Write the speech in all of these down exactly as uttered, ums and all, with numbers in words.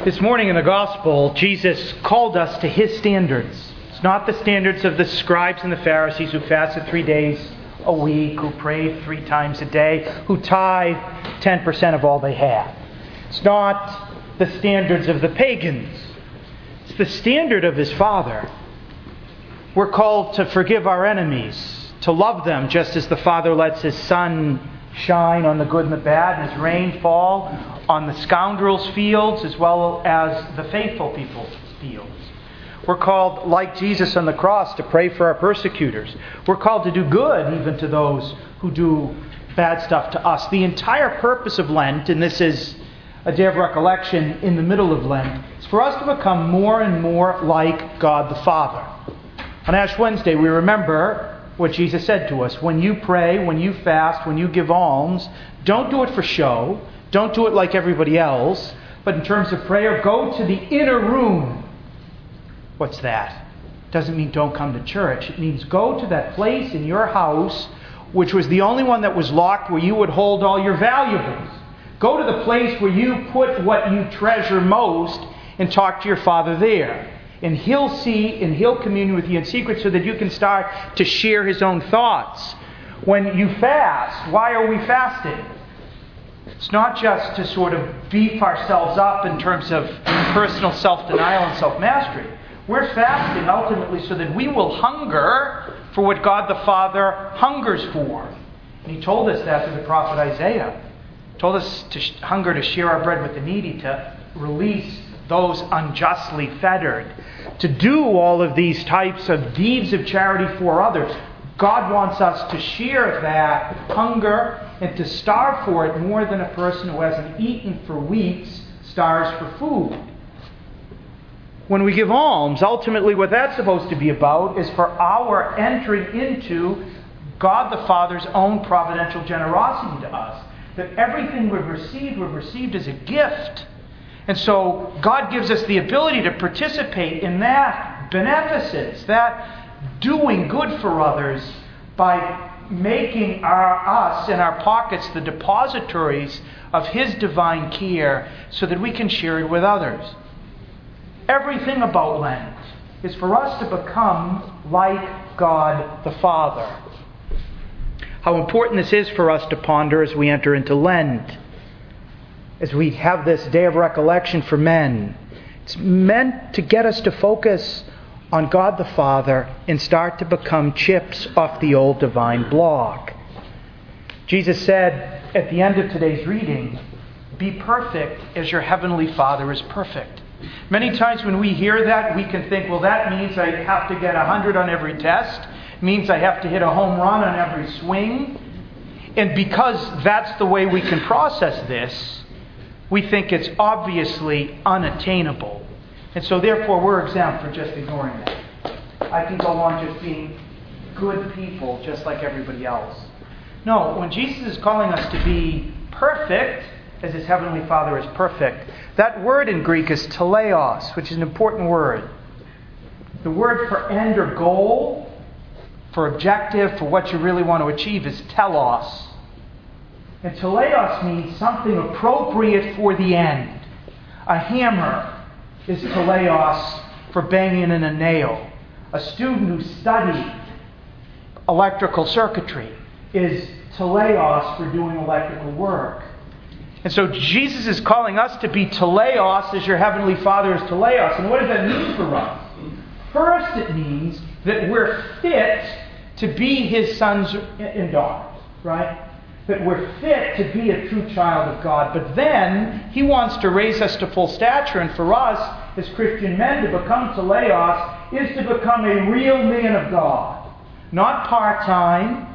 This morning in the Gospel, Jesus called us to His standards. It's not the standards of the scribes and the Pharisees who fasted three days a week, who prayed three times a day, who tithe ten percent of all they had. It's not the standards of the pagans. It's the standard of His Father. We're called to forgive our enemies, to love them just as the Father lets His sun shine on the good and the bad, and His rain fall on the scoundrels' fields as well as the faithful people's fields. We're called, like Jesus on the cross, to pray for our persecutors. We're called to do good even to those who do bad stuff to us. The entire purpose of Lent, and this is a day of recollection in the middle of Lent, is for us to become more and more like God the Father. On Ash Wednesday, we remember what Jesus said to us. When you pray, when you fast, when you give alms, don't do it for show. Don't do it like everybody else. But in terms of prayer, go to the inner room. What's that? Doesn't mean don't come to church. It means go to that place in your house, which was the only one that was locked, where you would hold all your valuables. Go to the place where you put what you treasure most and talk to your Father there. And He'll see and He'll commune with you in secret so that you can start to share His own thoughts. When you fast, why are we fasting? It's not just to sort of beef ourselves up in terms of personal self-denial and self-mastery. We're fasting ultimately so that we will hunger for what God the Father hungers for. And He told us that through the prophet Isaiah. He told us to hunger to share our bread with the needy, to release those unjustly fettered, to do all of these types of deeds of charity for others. God wants us to share that hunger and to starve for it more than a person who hasn't eaten for weeks starves for food. When we give alms, ultimately what that's supposed to be about is for our entering into God the Father's own providential generosity to us. That everything we've received, we've received as a gift. And so God gives us the ability to participate in that beneficence, that doing good for others, by making our us and our pockets the depositories of His divine care so that we can share it with others. Everything about Lent is for us to become like God the Father. How important this is for us to ponder as we enter into Lent. As we have this day of recollection for men, it's meant to get us to focus on God the Father and start to become chips off the old divine block. Jesus said at the end of today's reading, "Be perfect as your heavenly Father is perfect." Many times when we hear that, we can think, well, that means I have to get one hundred on every test. It means I have to hit a home run on every swing. And because that's the way we can process this, we think it's obviously unattainable. And so therefore we're exempt for just ignoring that. I can go on just being good people just like everybody else. No, when Jesus is calling us to be perfect, as His Heavenly Father is perfect, that word in Greek is teleos, which is an important word. The word for end or goal, for objective, for what you really want to achieve is telos. And teleos means something appropriate for the end. A hammer is teleos for banging in a nail. A student who studied electrical circuitry is teleos for doing electrical work. And so Jesus is calling us to be teleos as your Heavenly Father is teleos. And what does that mean for us? First, it means that we're fit to be His sons and daughters, right? That we're fit to be a true child of God. But then He wants to raise us to full stature. And for us, as Christian men, to become teleos is to become a real man of God. Not part-time.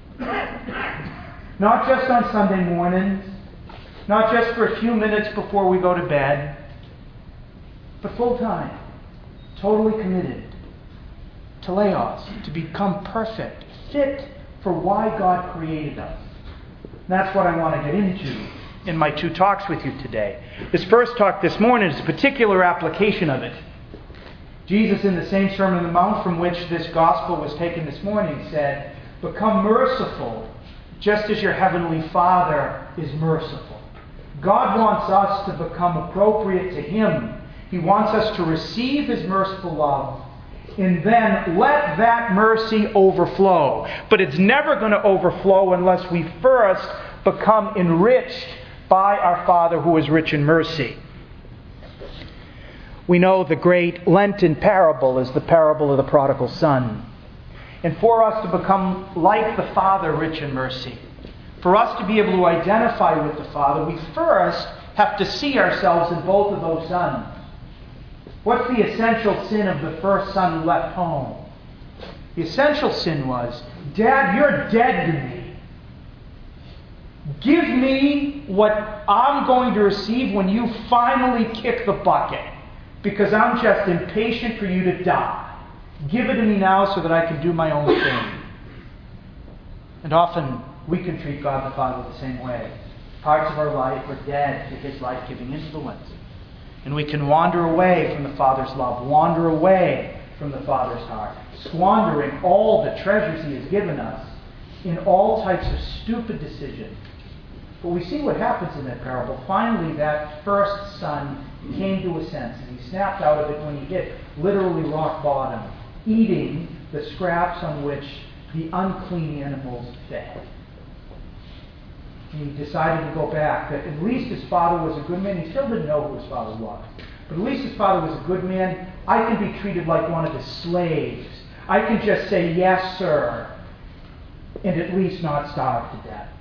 Not just on Sunday mornings. Not just for a few minutes before we go to bed. But full-time. Totally committed. Teleos. To become perfect. Fit for why God created us. That's what I want to get into in my two talks with you today. This first talk this morning is a particular application of it. Jesus, in the same Sermon on the Mount from which this gospel was taken this morning, said, "Become merciful, just as your Heavenly Father is merciful." God wants us to become appropriate to Him. He wants us to receive His merciful love and then let that mercy overflow. But it's never going to overflow unless we first become enriched by our Father who is rich in mercy. We know the great Lenten parable is the parable of the prodigal son. And for us to become like the Father rich in mercy, for us to be able to identify with the Father, we first have to see ourselves in both of those sons. What's the essential sin of the first son who left home? The essential sin was, Dad, you're dead to me. Give me what I'm going to receive when you finally kick the bucket, because I'm just impatient for you to die. Give it to me now so that I can do my own thing. And often we can treat God the Father the same way. Parts of our life are dead to His life-giving influence. And we can wander away from the Father's love, wander away from the Father's heart, squandering all the treasures He has given us in all types of stupid decisions. But we see what happens in that parable. Finally, that first son came to a sense, and he snapped out of it when he hit literally rock bottom, eating the scraps on which the unclean animals fed. He decided to go back. That at least his father was a good man. He still didn't know who his father was. But at least his father was a good man. I can be treated like one of his slaves. I can just say, yes, sir, and at least not starve to death.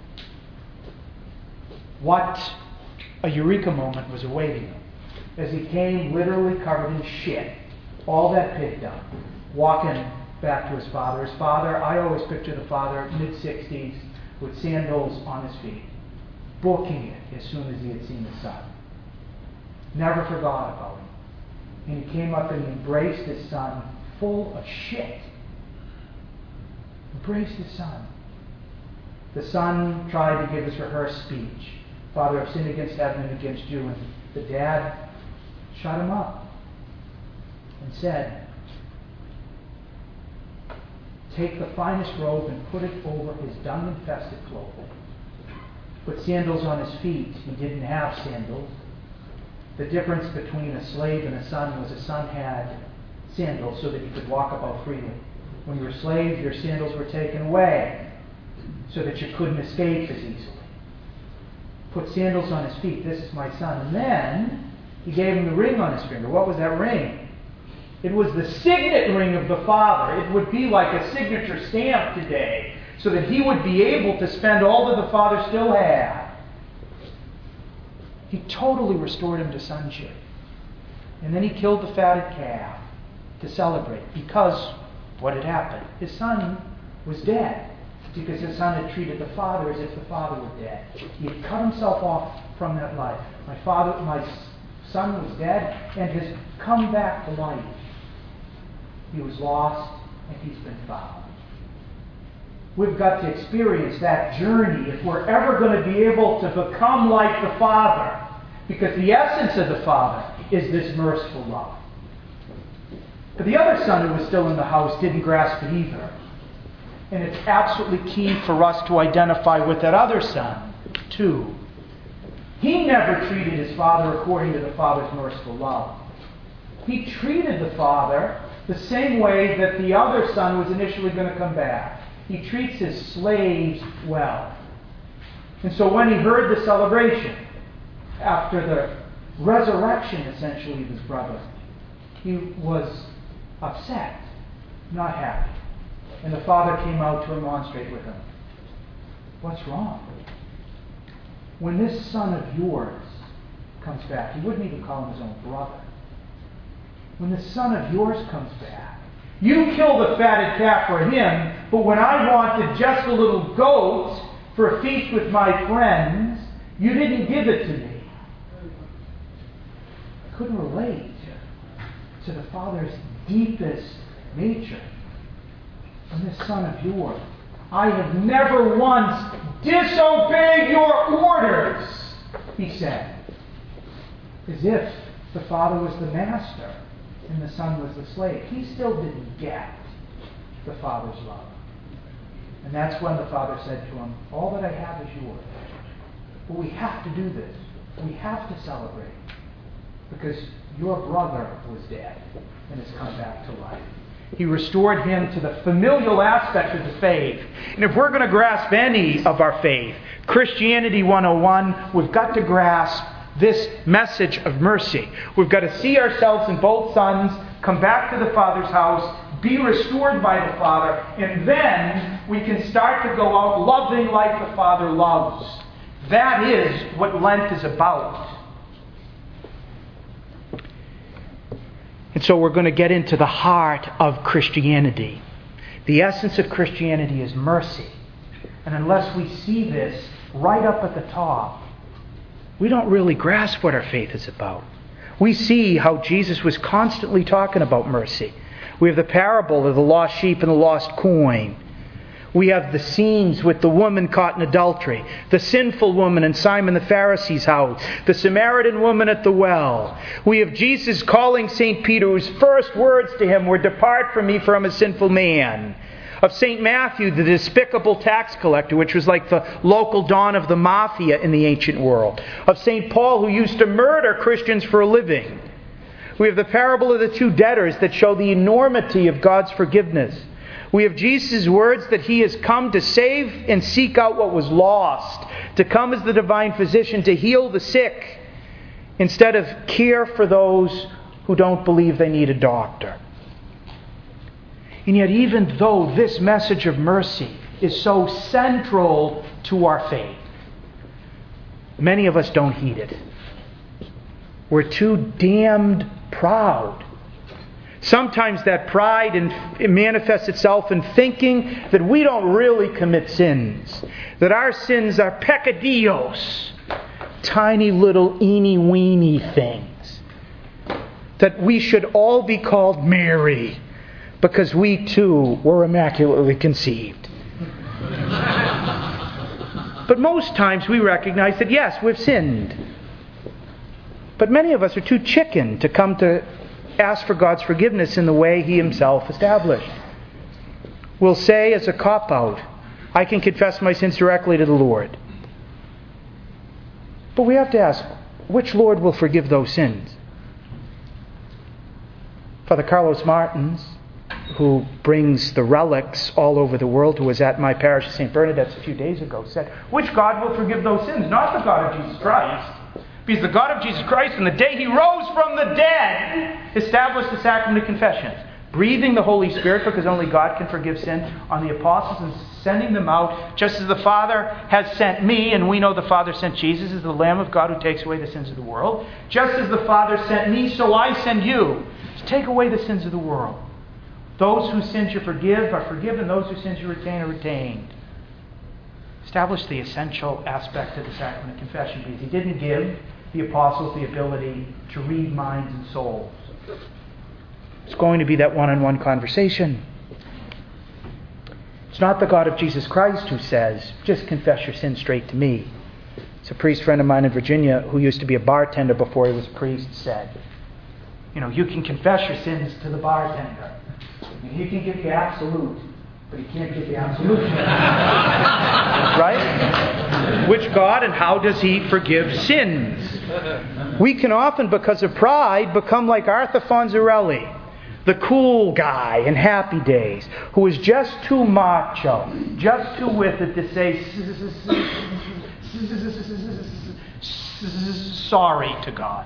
What a eureka moment was awaiting him as he came literally covered in shit, all that pig dung, walking back to his father. His father, I always picture the father, mid-sixties, with sandals on his feet, booking it as soon as he had seen his son. Never forgot about him. And he came up and embraced his son full of shit. Embraced his son. The son tried to give his rehearsed speech. Father, I've sinned against heaven and against you. And the dad shut him up and said, take the finest robe and put it over his dung-infested clothing. Put sandals on his feet. He didn't have sandals. The difference between a slave and a son was a son had sandals so that he could walk about freely. When you were a slave, your sandals were taken away so that you couldn't escape as easily. Put sandals on his feet. This is my son. And then he gave him the ring on his finger. What was that ring? It was the signet ring of the Father. It would be like a signature stamp today, so that he would be able to spend all that the Father still had. He totally restored him to sonship. And then he killed the fatted calf to celebrate, because what had happened? His son was dead, because his son had treated the Father as if the Father were dead. He had cut himself off from that life. My father, my son was dead and has come back to life. He was lost and he's been found. We've got to experience that journey if we're ever going to be able to become like the Father. Because the essence of the Father is this merciful love. But the other son who was still in the house didn't grasp it either. And it's absolutely key for us to identify with that other son, too. He never treated his father according to the Father's merciful love. He treated the Father the same way that the other son was initially going to come back. He treats his slaves well. And so when he heard the celebration, after the resurrection, essentially, of his brother, he was upset, not happy. And the father came out to remonstrate with him. What's wrong? When this son of yours comes back, he wouldn't even call him his own brother. When the son of yours comes back, you kill the fatted calf for him, but when I wanted just a little goat for a feast with my friends, you didn't give it to me. I couldn't relate to the Father's deepest nature. And this son of yours, I have never once disobeyed your orders, he said. As if the Father was the master and the son was the slave. He still didn't get the Father's love. And that's when the Father said to him, all that I have is yours. But we have to do this. we have to celebrate because your brother was dead and has come back to life. He restored him to the familial aspect of the faith. And if we're going to grasp any of our faith, Christianity one oh one, we've got to grasp this message of mercy. We've got to see ourselves in both sons, come back to the Father's house, be restored by the Father, and then we can start to go out loving like the Father loves. That is what Lent is about. And so we're going to get into the heart of Christianity. The essence of Christianity is mercy. And unless we see this right up at the top, we don't really grasp what our faith is about. We see how Jesus was constantly talking about mercy. We have the parable of the lost sheep and the lost coin. We have the scenes with the woman caught in adultery, the sinful woman in Simon the Pharisee's house, the Samaritan woman at the well. We have Jesus calling Saint Peter, whose first words to him were, "Depart from me, for I'm a sinful man." Of Saint Matthew, the despicable tax collector, which was like the local don of the mafia in the ancient world. Of Saint Paul, who used to murder Christians for a living. We have the parable of the two debtors that show the enormity of God's forgiveness. We have Jesus' words that He has come to save and seek out what was lost, to come as the divine physician to heal the sick, instead of care for those who don't believe they need a doctor. And yet, even though this message of mercy is so central to our faith, many of us don't heed it. We're too damned proud. Sometimes that pride it manifests itself in thinking that we don't really commit sins, that our sins are peccadillos, tiny little eeny-weeny things, that we should all be called Mary because we too were immaculately conceived. But most times we recognize that yes, we've sinned. But many of us are too chicken to come to ask for God's forgiveness in the way He Himself established. We'll say as a cop-out, I can confess my sins directly to the Lord. But we have to ask, which Lord will forgive those sins? Father Carlos Martins, who brings the relics all over the world, who was at my parish of Saint Bernadette's a few days ago, said, which God will forgive those sins? Not the God of Jesus Christ. Because the God of Jesus Christ, on the day He rose from the dead, established the sacrament of confession. Breathing the Holy Spirit, because only God can forgive sin, on the apostles and sending them out, just as the Father has sent me, and we know the Father sent Jesus as the Lamb of God who takes away the sins of the world. Just as the Father sent me, so I send you to take away the sins of the world. Those whose sins you forgive are forgiven. Those whose sins you retain are retained. Establish the essential aspect of the sacrament of confession, because He didn't give the apostles the ability to read minds and souls. It's going to be that one-on-one conversation. It's not the God of Jesus Christ who says, just confess your sin straight to me. It's a priest friend of mine in Virginia who used to be a bartender before he was a priest said, you know, you can confess your sins to the bartender. And he can give you absolute, but he can't give you absolution. Right? Which God and how does He forgive sins? We can often, because of pride, become like Arthur Fonzarelli, the cool guy in Happy Days, who is just too macho, just too with it to say sorry to God.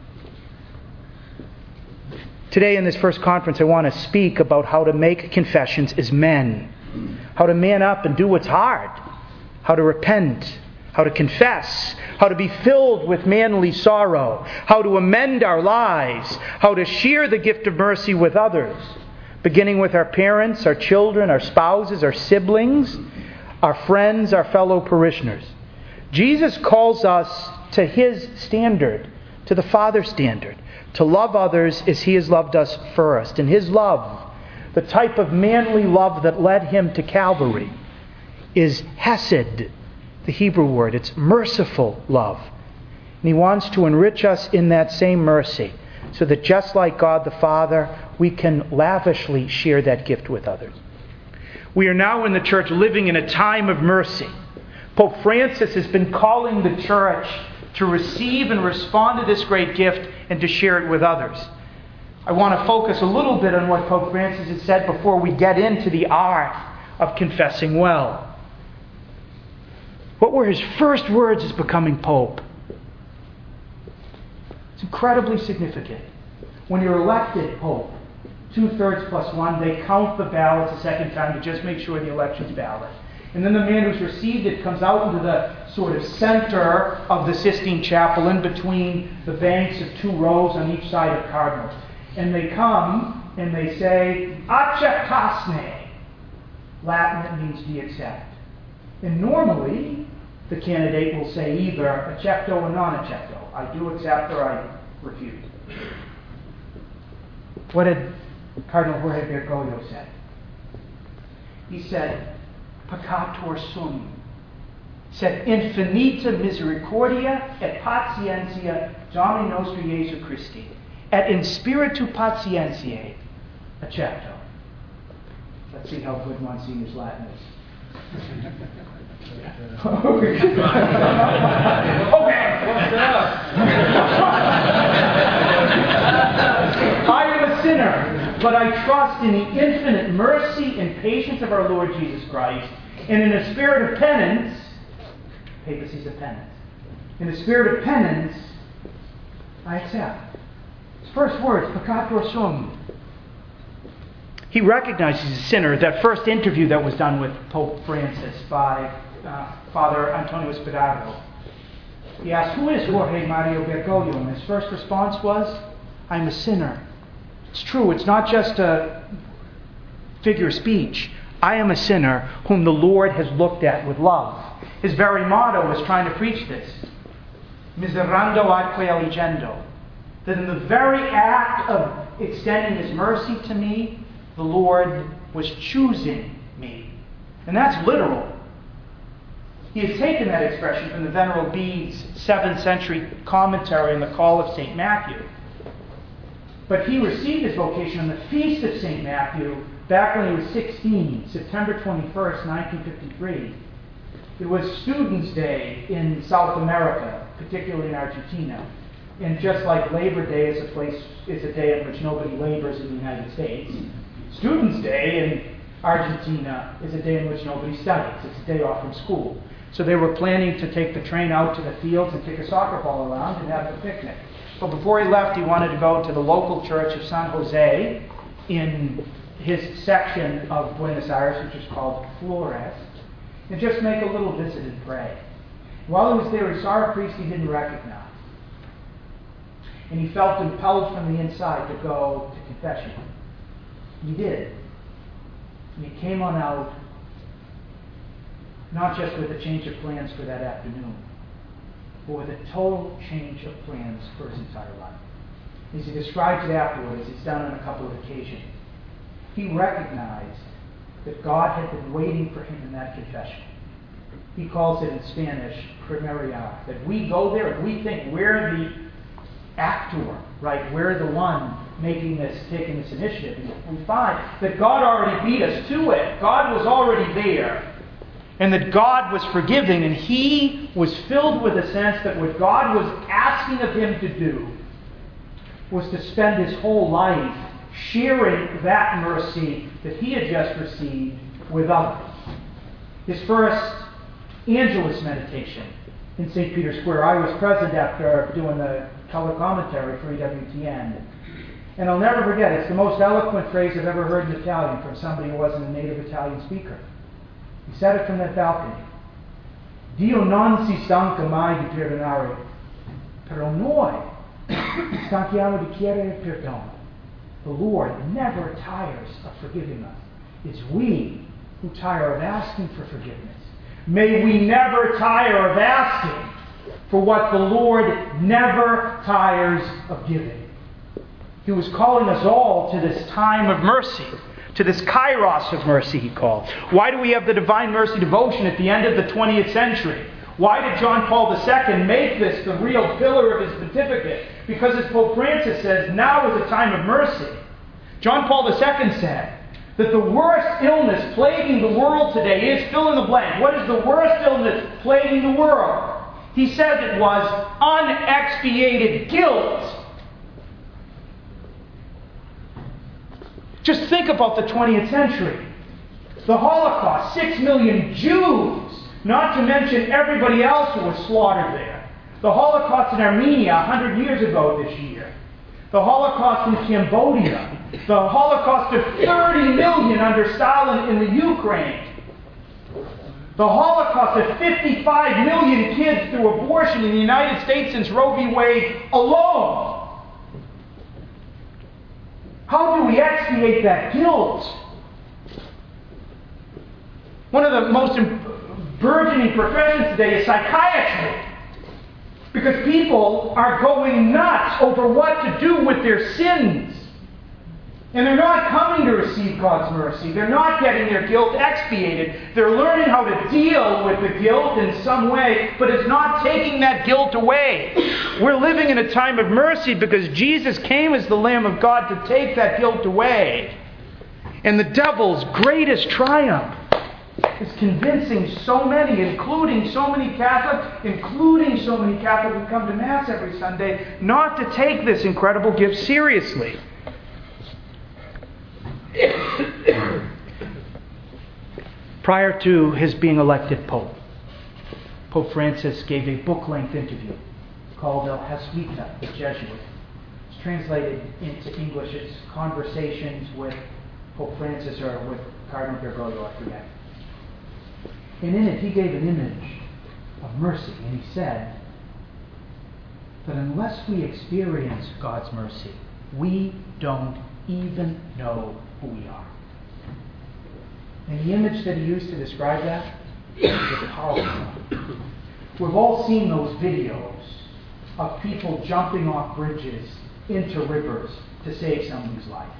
Today in this first conference, I want to speak about how to make confessions as men. How to man up and do what's hard. How to repent. How to confess. How to be filled with manly sorrow. How to amend our lives. How to share the gift of mercy with others. Beginning with our parents, our children, our spouses, our siblings, our friends, our fellow parishioners. Jesus calls us to His standard, to the Father's standard. To love others as He has loved us first. And His love, the type of manly love that led Him to Calvary, is hesed, the Hebrew word. It's merciful love. And He wants to enrich us in that same mercy, so that just like God the Father, we can lavishly share that gift with others. We are now in the Church living in a time of mercy. Pope Francis has been calling the Church to receive and respond to this great gift and to share it with others. I want to focus a little bit on what Pope Francis has said before we get into the art of confessing well. What were his first words as becoming Pope? It's incredibly significant. When you're elected Pope, two-thirds plus one, they count the ballots a second time to just make sure the election's valid. And then the man who's received it comes out into the sort of center of the Sistine Chapel, in between the banks of two rows on each side of cardinals. And they come and they say, "Acceptasne." Latin, it means "do you accept?" And normally, the candidate will say either "accepto" or "non-accepto." I do accept or I refuse. What did Cardinal Jorge Bergoglio say? He said, "Peccator sum." Sed infinita misericordia et patientia Domini nostri Jesu Christi, et in spiritu patientiae accepto. Let's see how good Monsignor's Latin is. Okay. I am a sinner, but I trust in the infinite mercy and patience of our Lord Jesus Christ, and in a spirit of penance, papacy's of penance, in a spirit of penance, I accept. His first words, peccator sum. He recognizes he's a sinner. That first interview that was done with Pope Francis by uh, Father Antonio Spadaro, he asked, "Who is Jorge Mario Bergoglio?" And his first response was, "I'm a sinner." It's true, it's not just a figure of speech. I am a sinner whom the Lord has looked at with love. His very motto was trying to preach this. Miserando atque alligendo. That in the very act of extending His mercy to me, the Lord was choosing me. And that's literal. He has taken that expression from the Venerable Bede's seventh century commentary on the Call of Saint Matthew. But he received his vocation on the feast of Saint Matthew back when he was sixteen, September twenty-first, nineteen fifty-three. It was Students' Day in South America, particularly in Argentina. And just like Labor Day is a place is a day in which nobody labors in the United States, Students' Day in Argentina is a day in which nobody studies. It's a day off from school. So they were planning to take the train out to the fields and kick a soccer ball around and have a picnic. But before he left, he wanted to go to the local church of San Jose in his section of Buenos Aires, which is called Flores, and just make a little visit and pray. While he was there, he saw a priest he didn't recognize. And he felt impelled from the inside to go to confession. He did. And he came on out, not just with a change of plans for that afternoon, but with a total change of plans for his entire life. As he describes it afterwards, it's done on a couple of occasions. He recognized that God had been waiting for him in that confession. He calls it in Spanish, primariar, that we go there and we think we're the actor, right? We're the one making this, taking this initiative. And we find that God already beat us to it. God was already there. And that God was forgiving, and he was filled with a sense that what God was asking of him to do was to spend his whole life sharing that mercy that he had just received with others. His first Angelus meditation in Saint Peter's Square. I was present after doing the color commentary for E W T N. And I'll never forget, it's the most eloquent phrase I've ever heard in Italian from somebody who wasn't a native Italian speaker. He said it from that balcony. Dio non si stanca mai di perdonare, però noi stanchiamo di chiedere perdono. The Lord never tires of forgiving us. It's we who tire of asking for forgiveness. May we never tire of asking for what the Lord never tires of giving. He was calling us all to this time of mercy, to this kairos of mercy, he called. Why do we have the Divine Mercy Devotion at the end of the twentieth century? Why did John Paul the Second make this the real pillar of his pontificate? Because as Pope Francis says, now is a time of mercy. John Paul the Second said that the worst illness plaguing the world today is, fill in the blank. What is the worst illness plaguing the world? He said it was unexpiated guilt. Just think about the twentieth century. The Holocaust, six million Jews, not to mention everybody else who was slaughtered there. The Holocaust in Armenia one hundred years ago this year. The Holocaust in Cambodia. The Holocaust of thirty million under Stalin in the Ukraine. The Holocaust of fifty-five million kids through abortion in the United States since Roe v. Wade alone. How do we expiate that guilt? One of the most burgeoning professions today is psychiatry. Because people are going nuts over what to do with their sins. And they're not coming to receive God's mercy. They're not getting their guilt expiated. They're learning how to deal with the guilt in some way, but it's not taking that guilt away. We're living in a time of mercy because Jesus came as the Lamb of God to take that guilt away. And the devil's greatest triumph is convincing so many, including so many Catholics, including so many Catholics who come to Mass every Sunday, not to take this incredible gift seriously. Prior to his being elected Pope, Pope Francis gave a book-length interview called El Jesuita, the Jesuit. It's translated into English. It's Conversations with Pope Francis or with Cardinal Bergoglio, I forget. And in it, he gave an image of mercy, and he said that unless we experience God's mercy, we don't even know who we are. And the image that he used to describe that is a powerful one. We've all seen those videos of people jumping off bridges into rivers to save someone's life.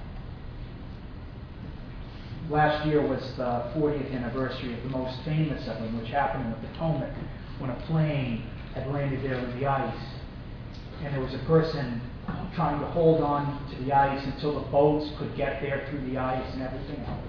Last year was the fortieth anniversary of the most famous of them, which happened in the Potomac when a plane had landed there in the ice. And there was a person trying to hold on to the ice until the boats could get there through the ice and everything else.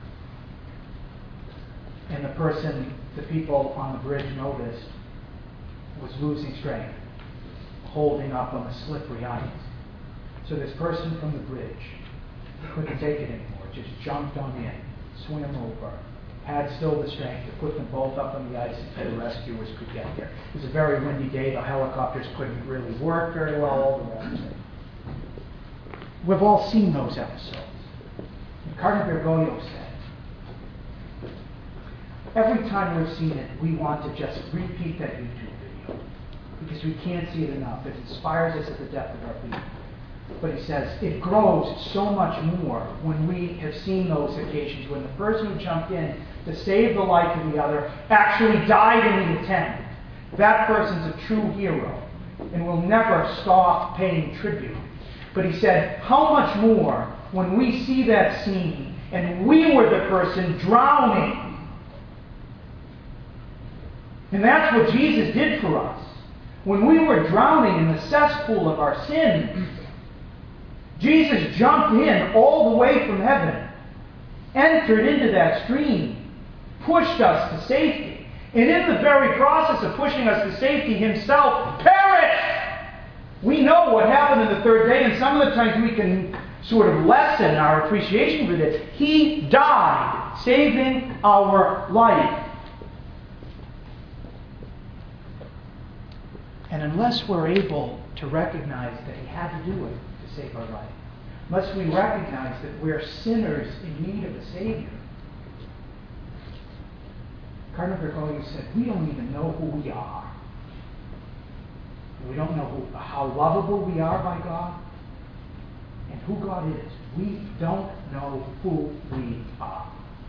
And the person, the people on the bridge noticed, was losing strength, holding up on the slippery ice. So this person from the bridge couldn't take it anymore, just jumped on in, swam over, had still the strength to put them both up on the ice until the rescuers could get there. It was a very windy day. The helicopters couldn't really work very well, all the rest of it. We've all seen those episodes. And Cardinal Bergoglio said, every time we've seen it, we want to just repeat that YouTube video because we can't see it enough. It inspires us at the depth of our being. But he says, it grows so much more when we have seen those occasions when the person who jumped in to save the life of the other actually died in the attempt. That person's a true hero and will never stop paying tribute. But he said, how much more when we see that scene and we were the person drowning. And that's what Jesus did for us. When we were drowning in the cesspool of our sins, Jesus jumped in all the way from heaven, entered into that stream, pushed us to safety, and in the very process of pushing us to safety, himself perished. We know what happened in the third day, and some of the times we can sort of lessen our appreciation for this. He died, saving our life. And unless we're able to recognize that he had to do it to save our life, unless we recognize that we're sinners in need of a Savior, Cardinal Bergoglio said, we don't even know who we are. We don't know who, how lovable we are by God and who God is. We don't know who we are.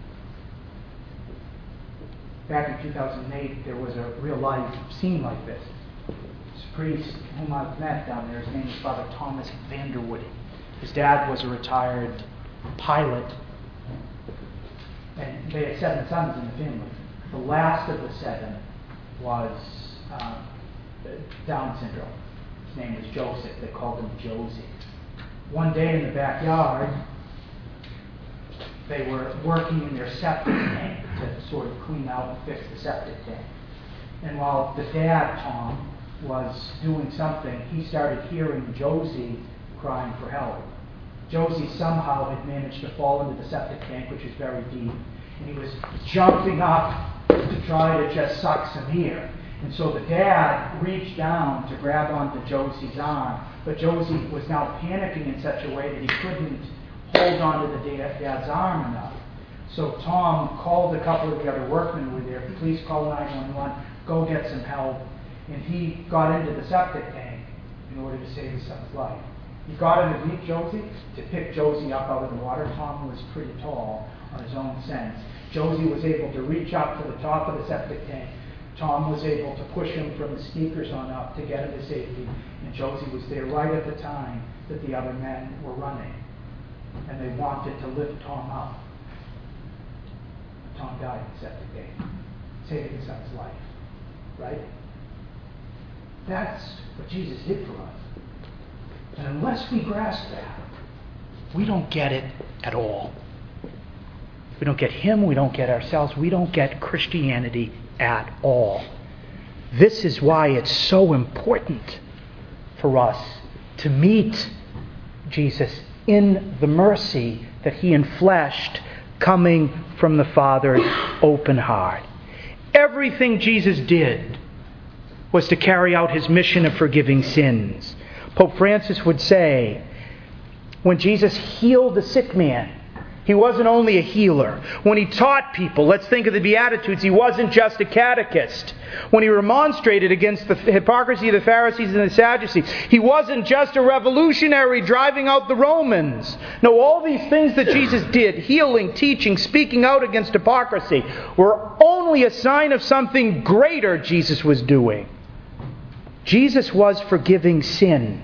Back in two thousand eight, there was a real-life scene like this. This priest whom I've met down there, his name is Father Thomas Vanderwoody. His dad was a retired pilot, and they had seven sons in the family. The last of the seven was uh, Down syndrome. His name was Joseph. They called him Josie. One day in the backyard, they were working in their septic tank to sort of clean out and fix the septic tank. And while the dad, Tom, was doing something, he started hearing Josie crying for help. Josie somehow had managed to fall into the septic tank, which is very deep, and he was jumping up to try to just suck some air. And so the dad reached down to grab onto Josie's arm, but Josie was now panicking in such a way that he couldn't hold onto the dad's arm enough. So Tom called a couple of the other workmen who were there. Please call nine one one, go get some help. And he got into the septic tank in order to save his son's life. He got him to meet Josie, to pick Josie up out of the water. Tom was pretty tall on his own sense. Josie was able to reach up to the top of the septic tank. Tom was able to push him from the sneakers on up to get him to safety. And Josie was there right at the time that the other men were running. And they wanted to lift Tom up. Tom died in the septic tank, saving his son's life. Right? That's what Jesus did for us. And unless we grasp that, we don't get it at all. We don't get Him, we don't get ourselves, we don't get Christianity at all. This is why it's so important for us to meet Jesus in the mercy that He enfleshed, coming from the Father's open heart. Everything Jesus did was to carry out His mission of forgiving sins. Pope Francis would say, when Jesus healed the sick man, He wasn't only a healer. When He taught people, let's think of the Beatitudes, He wasn't just a catechist. When He remonstrated against the hypocrisy of the Pharisees and the Sadducees, He wasn't just a revolutionary driving out the Romans. No, all these things that Jesus did, healing, teaching, speaking out against hypocrisy, were only a sign of something greater Jesus was doing. Jesus was forgiving sins.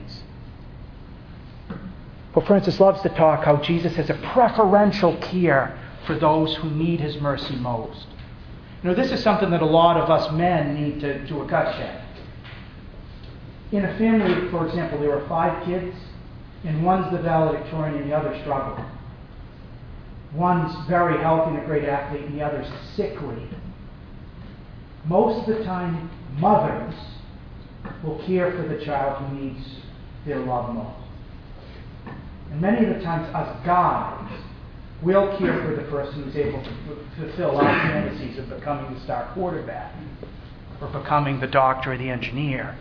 Pope Francis loves to talk how Jesus has a preferential care for those who need His mercy most. You know, this is something that a lot of us men need to do a gut check. In a family, for example, there are five kids, and one's the valedictorian and the other struggle. One's very healthy and a great athlete, and the other's sickly. Most of the time, mothers will care for the child who needs their love most. And many of the times, us guys will care for the person who's able to f- fulfill our fantasies of becoming the star quarterback or becoming the doctor or the engineer.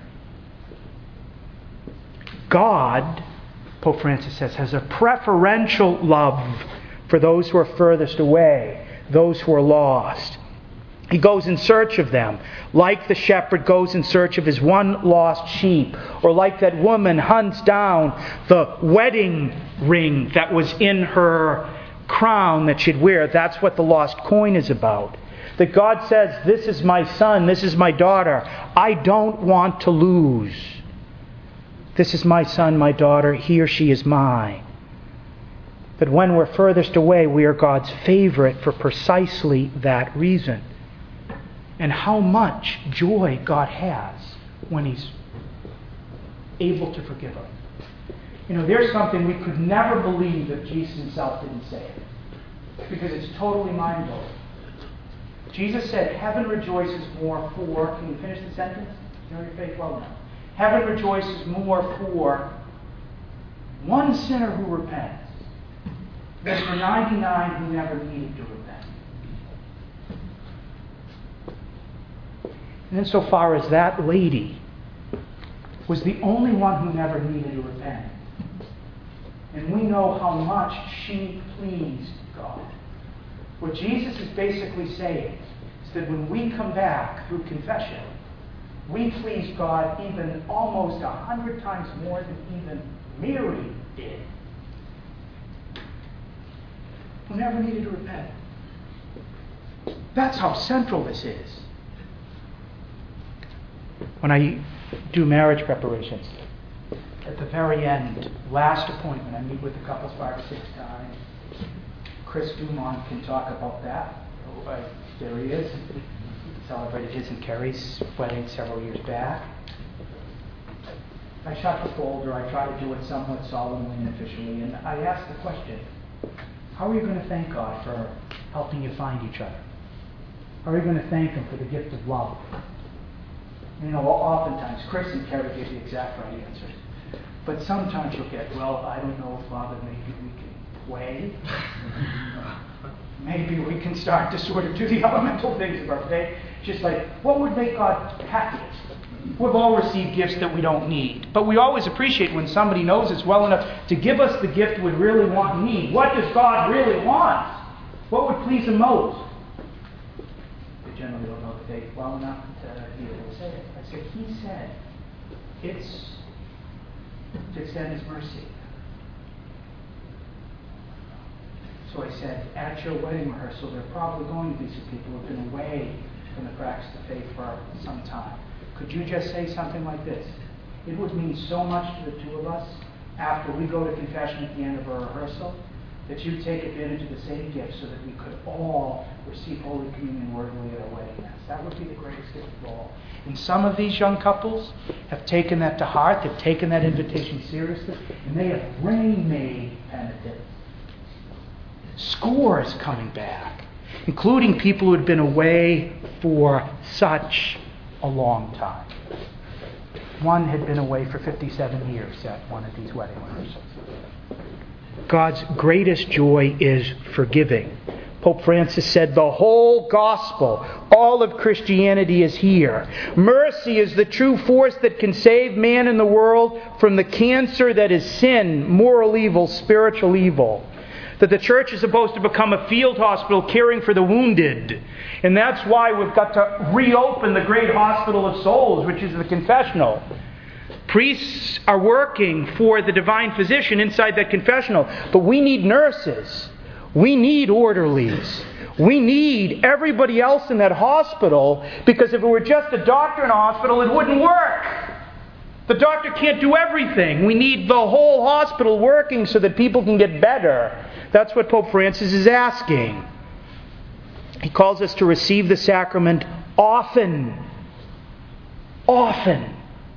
God, Pope Francis says, has a preferential love for those who are furthest away, those who are lost. He goes in search of them, like the shepherd goes in search of his one lost sheep, or like that woman hunts down the wedding ring that was in her crown that she'd wear. That's what the lost coin is about. That God says, this is my son, this is my daughter, I don't want to lose. This is my son, my daughter, he or she is mine. That when we're furthest away, we are God's favorite for precisely that reason. And how much joy God has when He's able to forgive us. You know, there's something we could never believe that Jesus Himself didn't say. Because it's totally mind-blowing. Jesus said, heaven rejoices more for... Can you finish the sentence? You know your faith well now. Heaven rejoices more for one sinner who repents than for ninety-nine who never needed to repent. And insofar as that lady was the only one who never needed to repent, and we know how much she pleased God, what Jesus is basically saying is that when we come back through confession, we please God even almost a hundred times more than even Mary did, who never needed to repent. That's how central this is. When I do marriage preparations, at the very end, last appointment, I meet with the couples five or six times. Chris Dumont can talk about that. Oh, I, there he is. Celebrated his and Carrie's wedding several years back. I shut the folder. I try to do it somewhat solemnly and officially. And I ask the question, how are you going to thank God for helping you find each other? How are you going to thank Him for the gift of love? You know, oftentimes, Chris and Kerry give the exact right answers. But sometimes you'll get, well, I don't know, Father, maybe we can pray. Maybe we can start to sort of do the elemental things of our faith. Just like, what would make God happiest? We've all received gifts that we don't need. But we always appreciate when somebody knows us well enough to give us the gift we really want and need. What does God really want? What would please Him most? They generally don't know the faith well enough to be able to say it. I said, He said, it's to extend His mercy. So I said, at your wedding rehearsal, there are probably going to be some people who have been away from the practice of faith for some time. Could you just say something like this? It would mean so much to the two of us after we go to confession at the end of our rehearsal that you take advantage of the same gift so that we could all receive Holy Communion worthily at our wedding mass. That would be the greatest gift of all. And some of these young couples have taken that to heart, they've taken that invitation seriously, and they have rain-made penitents. Scores coming back, including people who had been away for such a long time. One had been away for fifty-seven years at one of these wedding rehearsals. God's greatest joy is forgiving. Pope Francis said the whole gospel, all of Christianity is here. Mercy is the true force that can save man and the world from the cancer that is sin, moral evil, spiritual evil. That the church is supposed to become a field hospital caring for the wounded. And that's why we've got to reopen the great hospital of souls, which is the confessional. Priests are working for the divine physician inside that confessional. But we need nurses. We need orderlies. We need everybody else in that hospital, because if it were just a doctor in a hospital, it wouldn't work. The doctor can't do everything. We need the whole hospital working so that people can get better. That's what Pope Francis is asking. He calls us to receive the sacrament often. Often.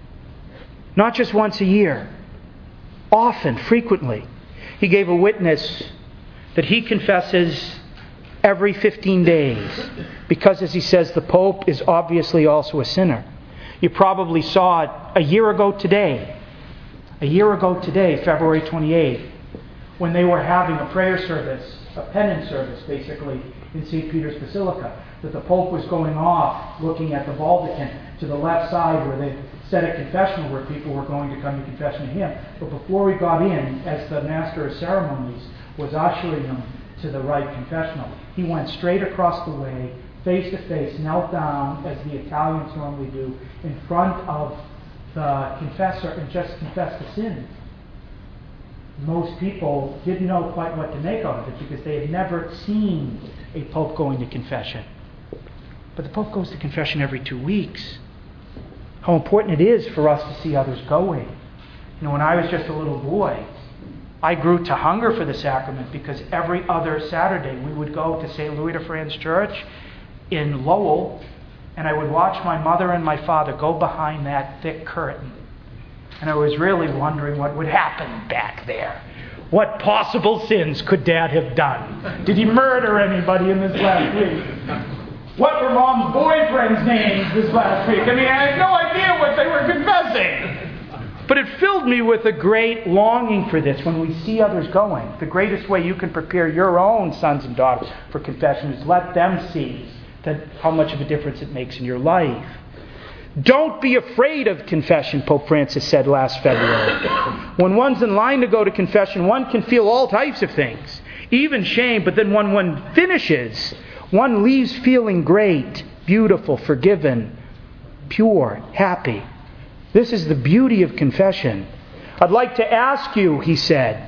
Not just once a year. Often, frequently. He gave a witness that he confesses every fifteen days. Because, as he says, the Pope is obviously also a sinner. You probably saw it a year ago today. A year ago today, February twenty-eighth. When they were having a prayer service, a penance service basically, in Saint Peter's Basilica, that the Pope was going off looking at the Vatican to the left side where they set a confessional where people were going to come to confession to him. But before we got in, as the Master of Ceremonies was ushering them to the right confessional, he went straight across the way, face to face, knelt down, as the Italians normally do, in front of the confessor and just confessed the sins. Most people didn't know quite what to make of it because they had never seen a Pope going to confession. But the Pope goes to confession every two weeks. How important it is for us to see others going. You know, when I was just a little boy, I grew to hunger for the sacrament because every other Saturday we would go to Saint Louis de France Church in Lowell, and I would watch my mother and my father go behind that thick curtain. And I was really wondering what would happen back there. What possible sins could Dad have done? Did he murder anybody in this last week? What were Mom's boyfriend's names this last week? I mean, I had no idea what they were confessing. But it filled me with a great longing for this when we see others going. The greatest way you can prepare your own sons and daughters for confession is let them see that how much of a difference it makes in your life. Don't be afraid of confession, Pope Francis said last February. When one's in line to go to confession, one can feel all types of things, even shame, but then when one finishes, one leaves feeling great, beautiful, forgiven, pure, happy. This is the beauty of confession. I'd like to ask you, he said,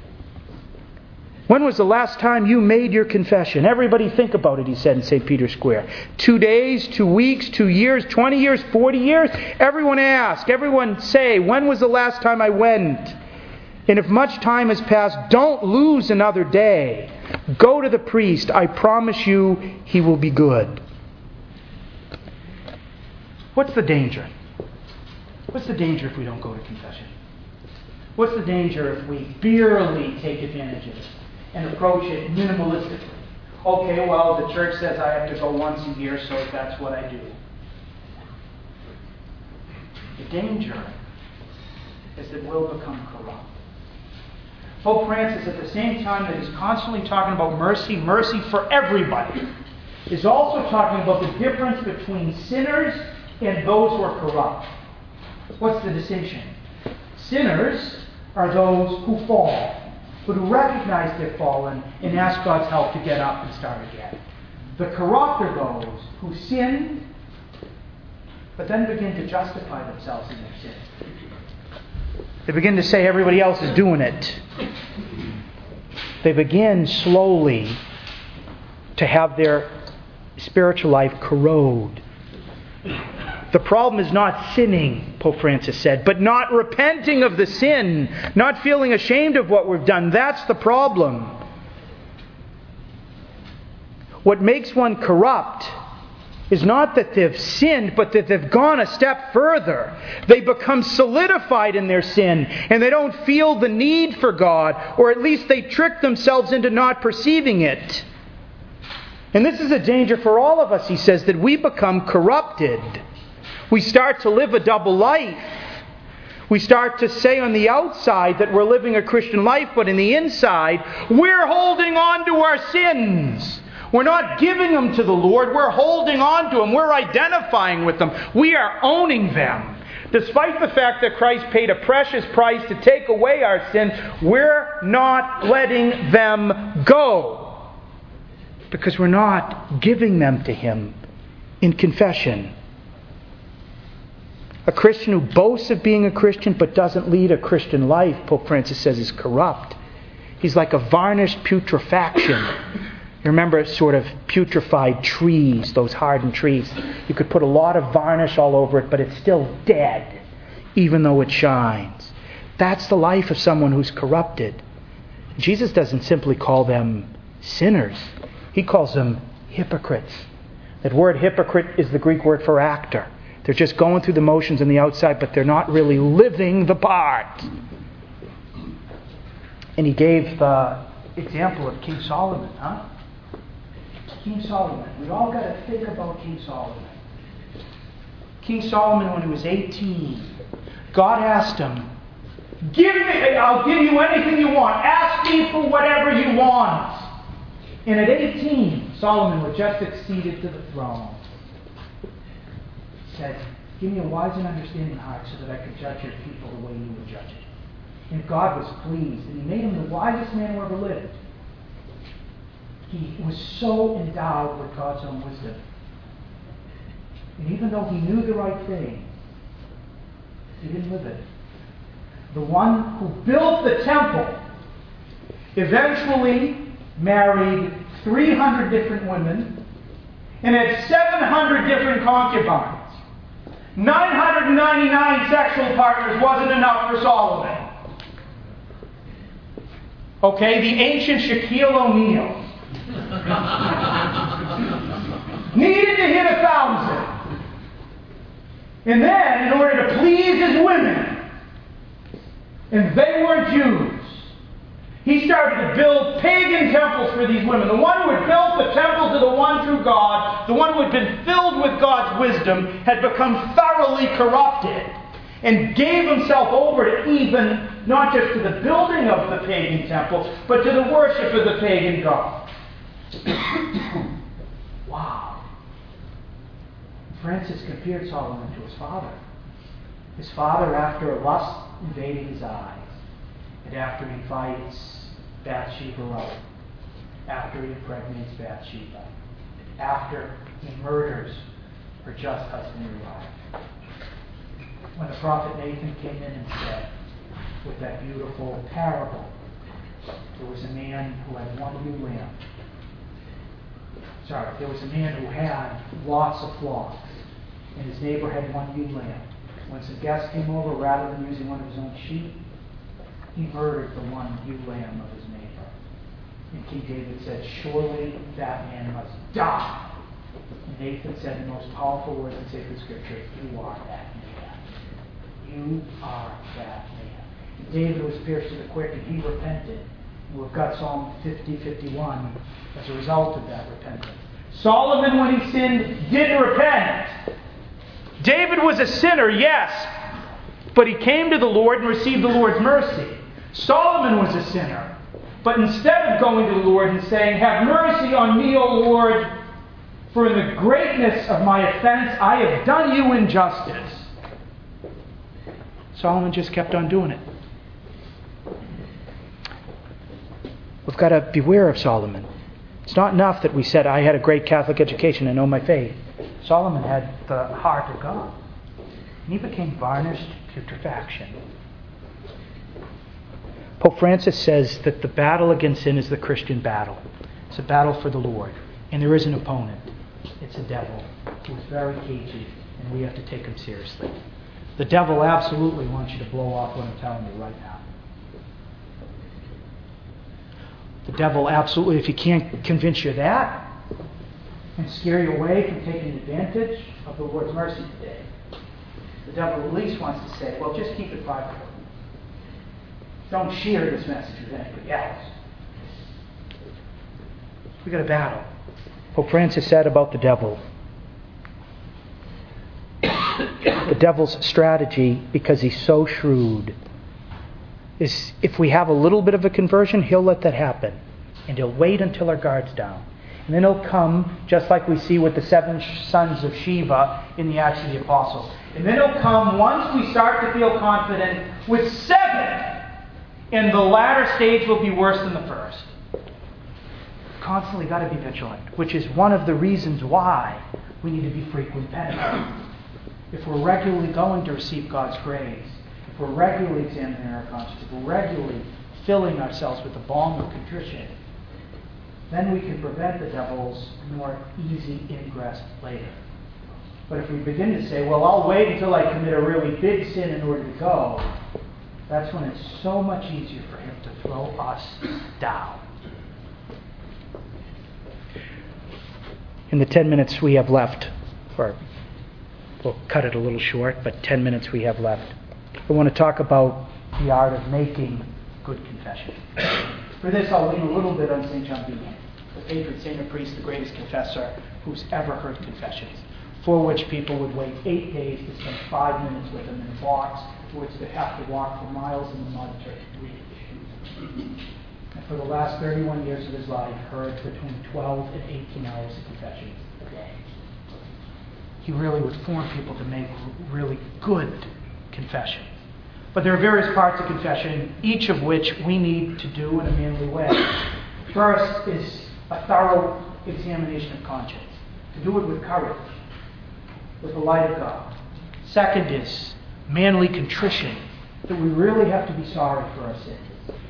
when was the last time you made your confession? Everybody think about it, he said in Saint Peter's Square. Two days, two weeks, two years, twenty years, forty years? Everyone ask, everyone say, when was the last time I went? And if much time has passed, don't lose another day. Go to the priest. I promise you he will be good. What's the danger? What's the danger if we don't go to confession? What's the danger if we barely take advantage of it and approach it minimalistically? Okay, well, the church says I have to go once a year, so that's what I do. The danger is that we'll become corrupt. Pope Francis, at the same time that he's constantly talking about mercy, mercy for everybody, is also talking about the difference between sinners and those who are corrupt. What's the distinction? Sinners are those who fall, but who recognize they've fallen and ask God's help to get up and start again. The corrupt are those who sin, but then begin to justify themselves in their sin. They begin to say everybody else is doing it. They begin slowly to have their spiritual life corrode. The problem is not sinning, Pope Francis said, but not repenting of the sin, not feeling ashamed of what we've done. That's the problem. What makes one corrupt is not that they've sinned, but that they've gone a step further. They become solidified in their sin, and they don't feel the need for God, or at least they trick themselves into not perceiving it. And this is a danger for all of us, he says, that we become corrupted. We start to live a double life. We start to say on the outside that we're living a Christian life, but in the inside, we're holding on to our sins. We're not giving them to the Lord. We're holding on to them. We're identifying with them. We are owning them. Despite the fact that Christ paid a precious price to take away our sins, we're not letting them go. Because we're not giving them to Him in confession. A Christian who boasts of being a Christian but doesn't lead a Christian life, Pope Francis says, is corrupt. He's like a varnished putrefaction. You remember sort of putrefied trees, those hardened trees. You could put a lot of varnish all over it, but it's still dead, even though it shines. That's the life of someone who's corrupted. Jesus doesn't simply call them sinners. He calls them hypocrites. That word hypocrite is the Greek word for actor. They're just going through the motions on the outside, but they're not really living the part. And he gave the example of King Solomon, huh? King Solomon. We all got to think about King Solomon. King Solomon, when he was eighteen, God asked him, "Give me, I'll give you anything you want. Ask me for whatever you want." And at eighteen, Solomon was just acceded to the throne. He said, "Give me a wise and understanding heart so that I could judge your people the way you would judge it." And God was pleased, and He made him the wisest man who ever lived. He was so endowed with God's own wisdom. And even though he knew the right thing, he didn't live it. The one who built the temple eventually married three hundred different women and had seven hundred different concubines. nine hundred ninety-nine sexual partners wasn't enough for Solomon. Okay, the ancient Shaquille O'Neal needed to hit a thousand. And then, in order to please his women, and they weren't Jews, he started to build pagan temples for these women. The one who had built the temple to the one true God, the one who had been filled with God's wisdom, had become thoroughly corrupted and gave himself over to even, not just to the building of the pagan temple, but to the worship of the pagan god. Wow. Francis compared Solomon to his father. His father, after lust invaded his eyes, and after he fights Bathsheba up, after he impregnates Bathsheba, after he murders her just husband Uriah. When the prophet Nathan came in and said, with that beautiful parable, there was a man who had one ewe lamb. Sorry, there was a man who had lots of flocks, and his neighbor had one ewe lamb. When some guests came over, rather than using one of his own sheep, he murdered the one ewe lamb of his neighbor. And King David said, "Surely that man must die." And Nathan said the most powerful words in sacred scripture, "You are that man. You are that man." And David was pierced to the quick, and he repented. And we've got Psalm fifty, fifty-one as a result of that repentance. Solomon, when he sinned, did repent. David was a sinner, yes, But he came to the Lord and received the Lord's mercy. Solomon was a sinner. But instead of going to the Lord and saying, "Have mercy on me, O Lord, for in the greatness of my offense I have done you injustice," Solomon just kept on doing it. We've got to beware of Solomon. It's not enough that we said, "I had a great Catholic education, I know my faith." Solomon had the heart of God. And he became varnished putrefaction. Pope Francis says that the battle against sin is the Christian battle. It's a battle for the Lord. And there is an opponent. It's a devil who is very cagey, and we have to take him seriously. The devil absolutely wants you to blow off what I'm telling you right now. The devil absolutely, if he can't convince you of that and scare you away from taking advantage of the Lord's mercy today, the devil at least wants to say, well, just keep it private. Don't share this message with anybody else. We've got a battle. Pope Francis said about the devil, the devil's strategy, because he's so shrewd, is if we have a little bit of a conversion, he'll let that happen. And he'll wait until our guard's down. And then he'll come, just like we see with the seven sons of Shiva in the Acts of the Apostles. And then he'll come once we start to feel confident with seven. And the latter stage will be worse than the first. Constantly got to be vigilant, which is one of the reasons why we need to be frequent penitents. If we're regularly going to receive God's grace, if we're regularly examining our conscience, if we're regularly filling ourselves with the balm of contrition, then we can prevent the devil's more easy ingress later. But if we begin to say, well, I'll wait until I commit a really big sin in order to go, that's when it's so much easier for him to throw us down. In the ten minutes we have left, or we'll cut it a little short, but ten minutes we have left, I want to talk about the art of making good confession. For this, I'll lean a little bit on Saint John Vianney, the patron saint of priests, the greatest confessor who's ever heard confessions, for which people would wait eight days to spend five minutes with him in a box, to which they have to walk for miles in the mud to read. And for the last thirty-one years of his life, heard between twelve and eighteen hours of confessions a day. He really would form people to make really good confession. But there are various parts of confession, each of which we need to do in a manly way. First is a thorough examination of conscience. To do it with courage, with the light of God. Second is manly contrition, that we really have to be sorry for our sins.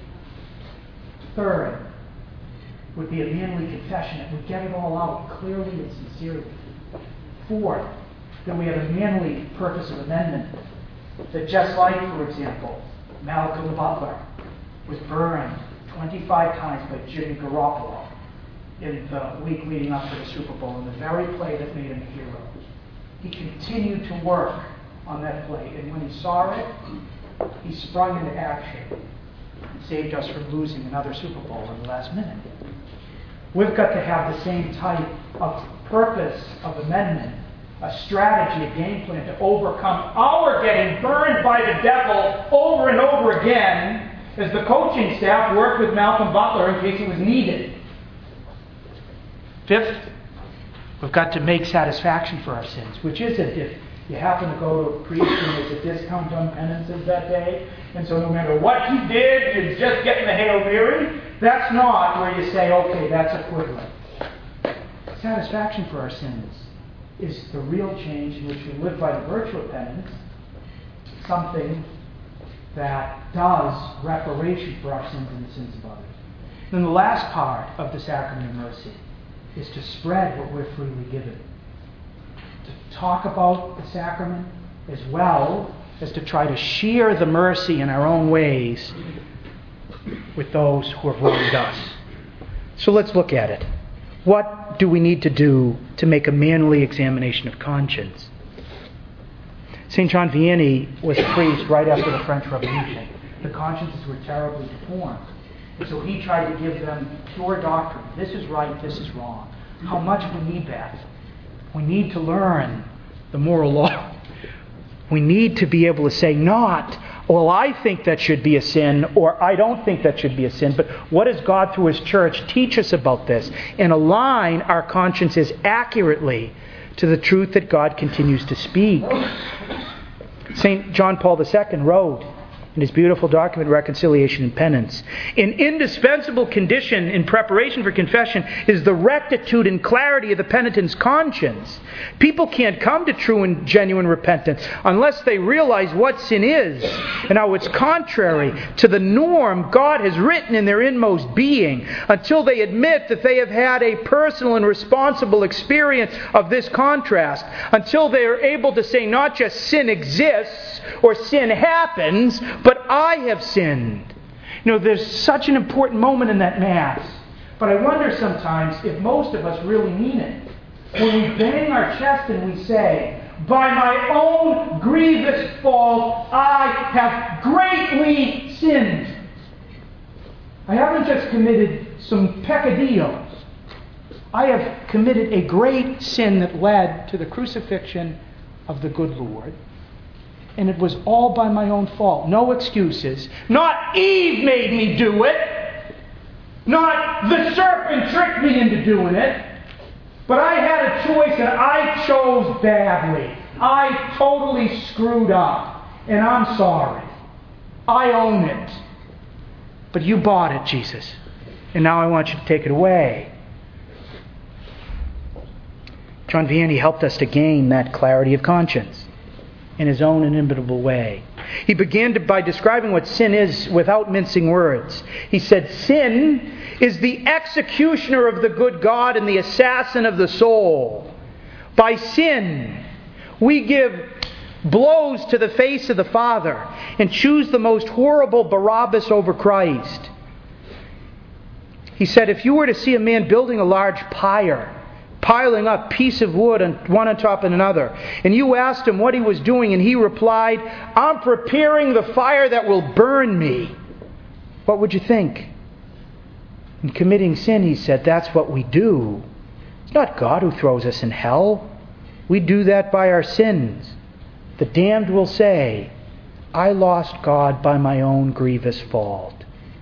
Third would be a manly confession, that we get it all out clearly and sincerely. Fourth, that we have a manly purpose of amendment. That just like, for example, Malcolm the Butler was burned twenty-five times by Jimmy Garoppolo in the week leading up to the Super Bowl, in the very play that made him a hero. He continued to work on that play, and when he saw it, he sprung into action and saved us from losing another Super Bowl in the last minute. We've got to have the same type of purpose of amendment, a strategy, a game plan to overcome our getting burned by the devil over and over again as the coaching staff worked with Malcolm Butler in case it was needed. Fifth, we've got to make satisfaction for our sins, which isn't if you happen to go to a priest and there's a discount on penances that day, and so no matter what you did, you're just getting the Hail Mary. That's not where you say, okay, that's equivalent. Satisfaction for our sins is the real change in which we live by the virtue of penance, something that does reparation for our sins and the sins of others. Then the last part of the sacrament of mercy is to spread what we're freely given. To talk about the sacrament as well as to try to share the mercy in our own ways with those who have wronged us. So let's look at it. What do we need to do to make a manly examination of conscience? Saint John Vianney was a priest right after the French Revolution. The consciences were terribly deformed. And so he tried to give them pure doctrine. This is right, this is wrong. How much we need that. We need to learn the moral law. we need to be able to say not, well, I think that should be a sin, or I don't think that should be a sin, but what does God through His church teach us about this? And align our consciences accurately to the truth that God continues to speak. Saint John Paul the Second wrote in his beautiful document, Reconciliation and Penance, an indispensable condition in preparation for confession is the rectitude and clarity of the penitent's conscience. People can't come to true and genuine repentance unless they realize what sin is and how it's contrary to the norm God has written in their inmost being, until they admit that they have had a personal and responsible experience of this contrast, until they are able to say not just sin exists or sin happens, but I have sinned. You know, there's such an important moment in that Mass. But I wonder sometimes if most of us really mean it. When we bang our chest and we say, by my own grievous fault, I have greatly sinned. I haven't just committed some peccadillos. I have committed a great sin that led to the crucifixion of the good Lord. And it was all by my own fault. No excuses. Not Eve made me do it. Not the serpent tricked me into doing it. But I had a choice and I chose badly. I totally screwed up. And I'm sorry. I own it. But you bought it, Jesus. And now I want you to take it away. John Vianney helped us to gain that clarity of conscience in his own inimitable way. He began to, by describing what sin is without mincing words. He said, sin is the executioner of the good God and the assassin of the soul. By sin, we give blows to the face of the Father and choose the most horrible Barabbas over Christ. He said, if you were to see a man building a large pyre, piling up piece of wood on one on top of another, and you asked him what he was doing, and he replied, I'm preparing the fire that will burn me, what would you think? In committing sin, he said, that's what we do. It's not God who throws us in hell. We do that by our sins. The damned will say, I lost God by my own grievous fault.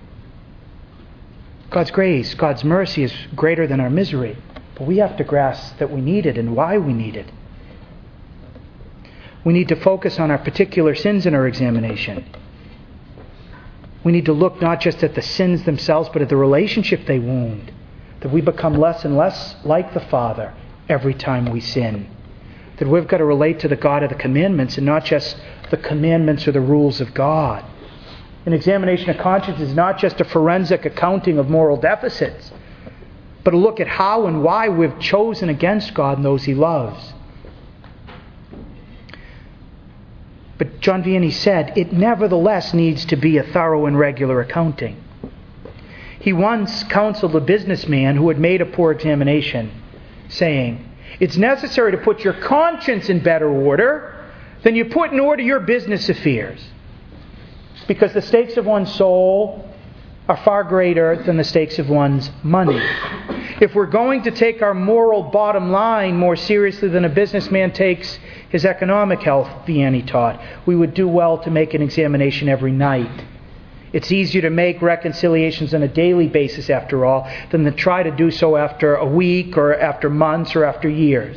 God's grace, God's mercy is greater than our misery. But we have to grasp that we need it and why we need it. We need to focus on our particular sins in our examination. We need to look not just at the sins themselves, but at the relationship they wound. That we become less and less like the Father every time we sin. That we've got to relate to the God of the commandments and not just the commandments or the rules of God. An examination of conscience is not just a forensic accounting of moral deficits, but a look at how and why we've chosen against God and those He loves. But John Vianney said, it nevertheless needs to be a thorough and regular accounting. He once counseled a businessman who had made a poor examination, saying, it's necessary to put your conscience in better order than you put in order your business affairs. Because the stakes of one's soul are far greater than the stakes of one's money. If we're going to take our moral bottom line more seriously than a businessman takes his economic health, Vianney taught, we would do well to make an examination every night. It's easier to make reconciliations on a daily basis, after all, than to try to do so after a week or after months or after years.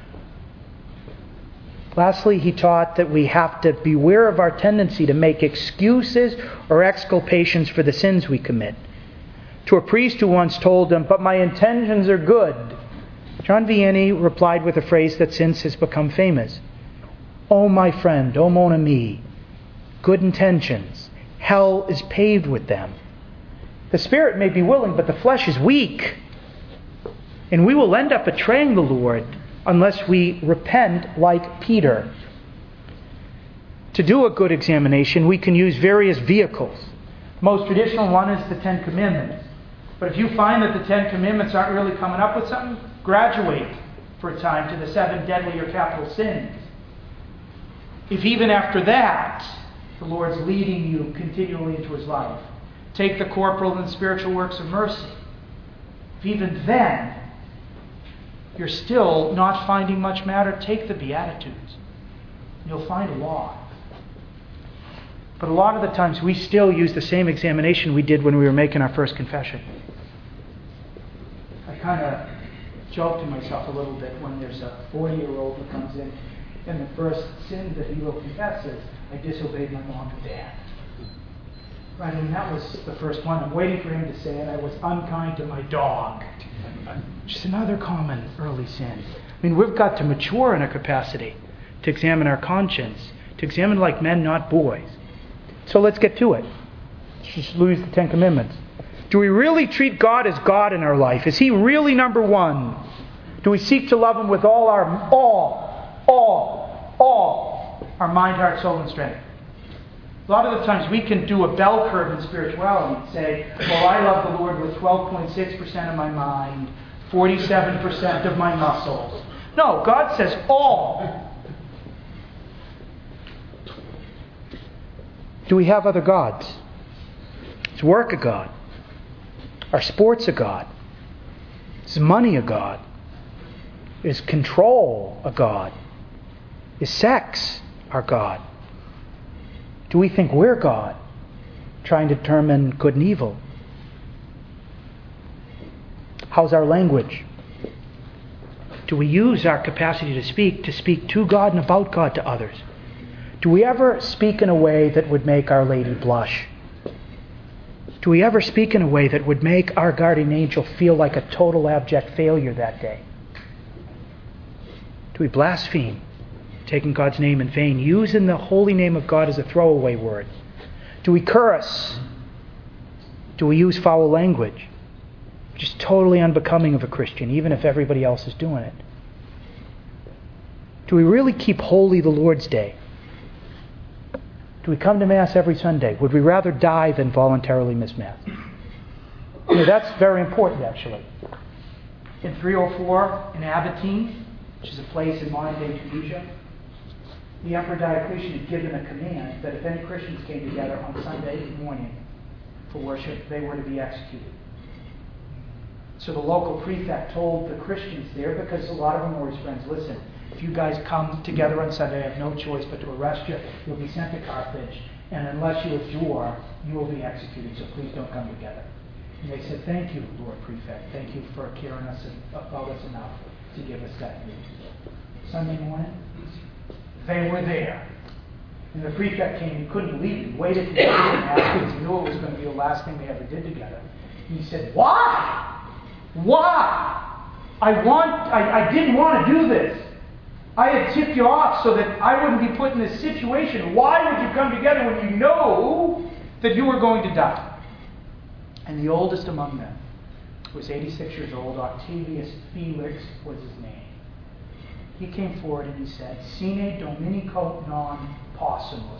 Lastly, he taught that we have to beware of our tendency to make excuses or exculpations for the sins we commit. To a priest who once told him, but my intentions are good, John Vianney replied with a phrase that since has become famous. Oh, my friend, oh, mon ami, good intentions, hell is paved with them. The spirit may be willing, but the flesh is weak. And we will end up betraying the Lord unless we repent like Peter. To do a good examination, we can use various vehicles. The most traditional one is the Ten Commandments. But if you find that the Ten Commandments aren't really coming up with something, graduate for a time to the seven deadly or capital sins. If even after that, the Lord's leading you continually into His life, take the corporal and spiritual works of mercy. If even then, you're still not finding much matter, take the Beatitudes. You'll find a lot. But a lot of the times we still use the same examination we did when we were making our first confession. I kind of joke to myself a little bit when there's a forty-year-old who comes in and the first sin that he will confess is, I disobeyed my mom and dad. Right, and that was the first one. I'm waiting for him to say it. I was unkind to my dog. Just another common early sin. I mean, we've got to mature in our capacity to examine our conscience, to examine like men, not boys. So let's get to it. Let's just lose the Ten Commandments. Do we really treat God as God in our life? Is He really number one? Do we seek to love Him with all our, all, all, all, our mind, heart, soul, and strength? A lot of the times we can do a bell curve in spirituality and say, well, I love the Lord with twelve point six percent of my mind, forty-seven percent of my muscles. No, God says all. Do we have other gods? Is work a god? Are sports a god? Is money a god? Is control a god? Is sex our god? Do we think we're God, trying to determine good and evil? How's our language? Do we use our capacity to speak to speak to God and about God to others? Do we ever speak in a way that would make Our Lady blush? Do we ever speak in a way that would make our guardian angel feel like a total abject failure that day? Do we blaspheme, taking God's name in vain, using the holy name of God as a throwaway word? Do we curse? Do we use foul language? Just totally unbecoming of a Christian, even if everybody else is doing it. Do we really keep holy the Lord's Day? Do we come to Mass every Sunday? Would we rather die than voluntarily miss Mass? You know, that's very important, actually. In three oh four, in Abatine, which is a place in modern-day Tunisia, the Emperor Diocletian had given a command that if any Christians came together on Sunday morning for worship, they were to be executed. So the local prefect told the Christians there, because a lot of them were his friends, listen, if you guys come together on Sunday, I have no choice but to arrest you. You'll be sent to Carthage, and unless you abjure, you will be executed, so please don't come together. And they said, thank you, Lord Prefect. Thank you for caring us about us enough to give us that news. Sunday morning, they were there. And the prefect came, he couldn't believe it. He waited for afterwards. He knew it was going to be the last thing they ever did together. And he said, why? Why? I want I, I didn't want to do this. I had tipped you off so that I wouldn't be put in this situation. Why would you come together when you know that you were going to die? And the oldest among them was eighty-six years old. Octavius Felix was his name. He came forward and he said, Sine Dominico non possumus.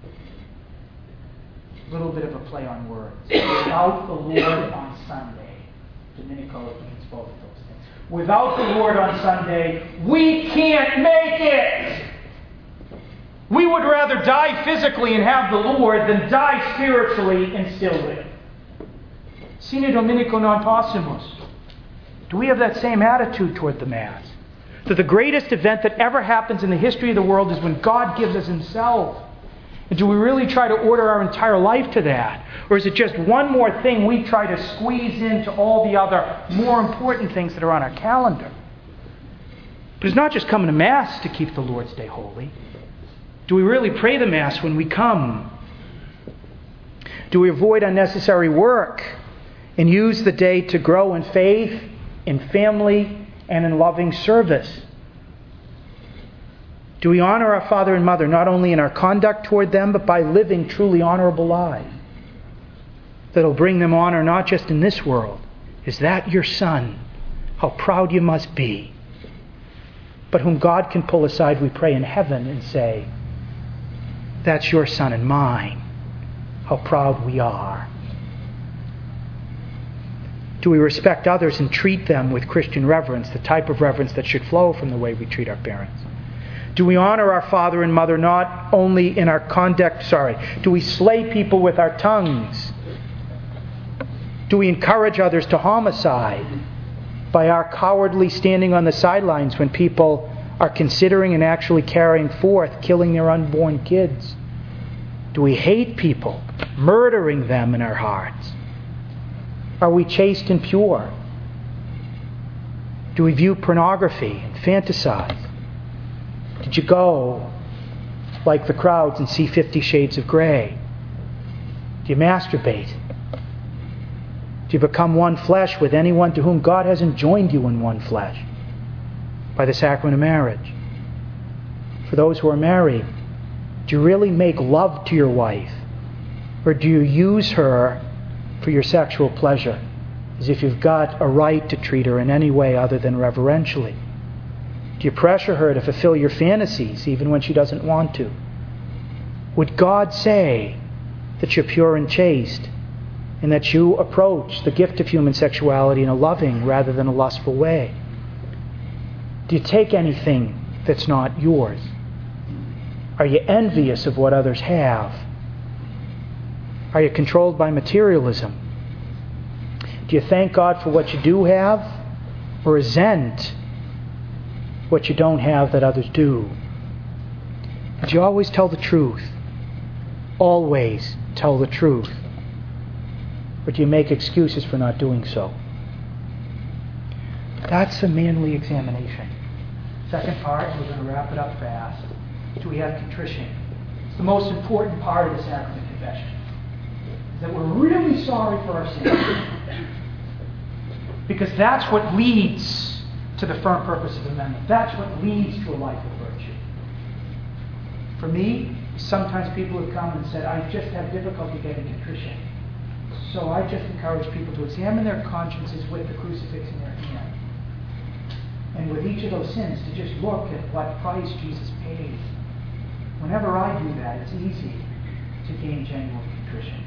A little bit of a play on words. Without the Lord on Sunday. Dominico means both of those things. Without the Lord on Sunday, we can't make it. We would rather die physically and have the Lord than die spiritually and still live. Sine Dominico non possumus. Do we have that same attitude toward the Mass? That the greatest event that ever happens in the history of the world is when God gives us Himself. And do we really try to order our entire life to that? Or is it just one more thing we try to squeeze into all the other more important things that are on our calendar? But it's not just coming to Mass to keep the Lord's Day holy. Do we really pray the Mass when we come? Do we avoid unnecessary work and use the day to grow in faith, in family, and in loving service? Do we honor our father and mother not only in our conduct toward them, but by living truly honorable lives that'll bring them honor not just in this world? Is that your son? How proud you must be. But whom God can pull aside, we pray, in heaven and say, that's your son and mine. How proud we are. Do we respect others and treat them with Christian reverence, the type of reverence that should flow from the way we treat our parents? Do we honor our father and mother not only in our conduct, sorry, do we slay people with our tongues? Do we encourage others to homicide by our cowardly standing on the sidelines when people are considering and actually carrying forth killing their unborn kids? Do we hate people, murdering them in our hearts? Are we chaste and pure? Do we view pornography and fantasize? Did you go like the crowds and see Fifty Shades of Grey? Do you masturbate? Do you become one flesh with anyone to whom God hasn't joined you in one flesh by the sacrament of marriage? For those who are married, do you really make love to your wife? Or do you use her for your sexual pleasure, as if you've got a right to treat her in any way other than reverentially? Do you pressure her to fulfill your fantasies even when she doesn't want to? Would God say that you're pure and chaste, and that you approach the gift of human sexuality in a loving rather than a lustful way? Do you take anything that's not yours? Are you envious of what others have? Are you controlled by materialism? Do you thank God for what you do have, or resent what you don't have that others do? Do you always tell the truth? Always tell the truth? Or do you make excuses for not doing so? That's a manly examination. Second part, we're going to wrap it up fast. Do we have contrition? It's the most important part of the sacrament of confession. Is that we're really sorry for our sins. Because that's what leads to the firm purpose of amendment. That's what leads to a life of virtue. For me, sometimes people have come and said, I just have difficulty getting contrition. So I just encourage people to examine their consciences with the crucifix in their hand. And with each of those sins, to just look at what price Jesus paid. Whenever I do that, it's easy to gain genuine contrition.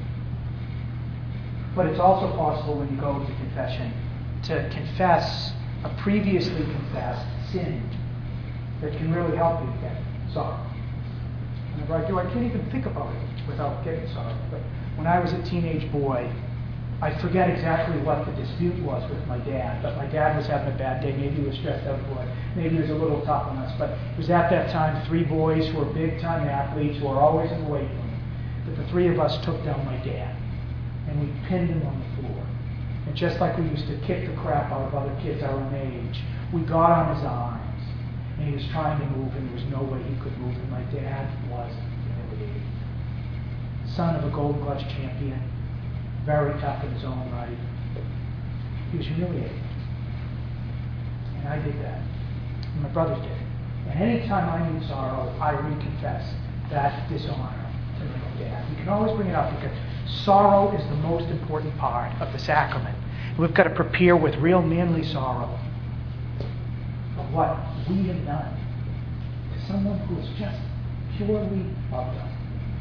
But it's also possible when you go to confession to confess a previously confessed sin that can really help you get sorrow. Whenever I do, I can't even think about it without getting sorrow. But when I was a teenage boy, I forget exactly what the dispute was with my dad, but my dad was having a bad day. Maybe he was stressed out for it. Maybe he was a little tough on us. But it was at that time three boys who were big-time athletes who were always in the weight room. But the three of us took down my dad, and we pinned him on the floor. And just like we used to kick the crap out of other kids our own age, we got on his arms, and he was trying to move, and there was no way he could move, and my dad was humiliated. Son of a Gold Glove champion, very tough in his own right. He was humiliated. And I did that. And my brothers did. And any time I need sorrow, I reconfess that dishonor to my dad. We can always bring it up because sorrow is the most important part of the sacrament. And we've got to prepare with real manly sorrow for what we have done to someone who is just purely loved us.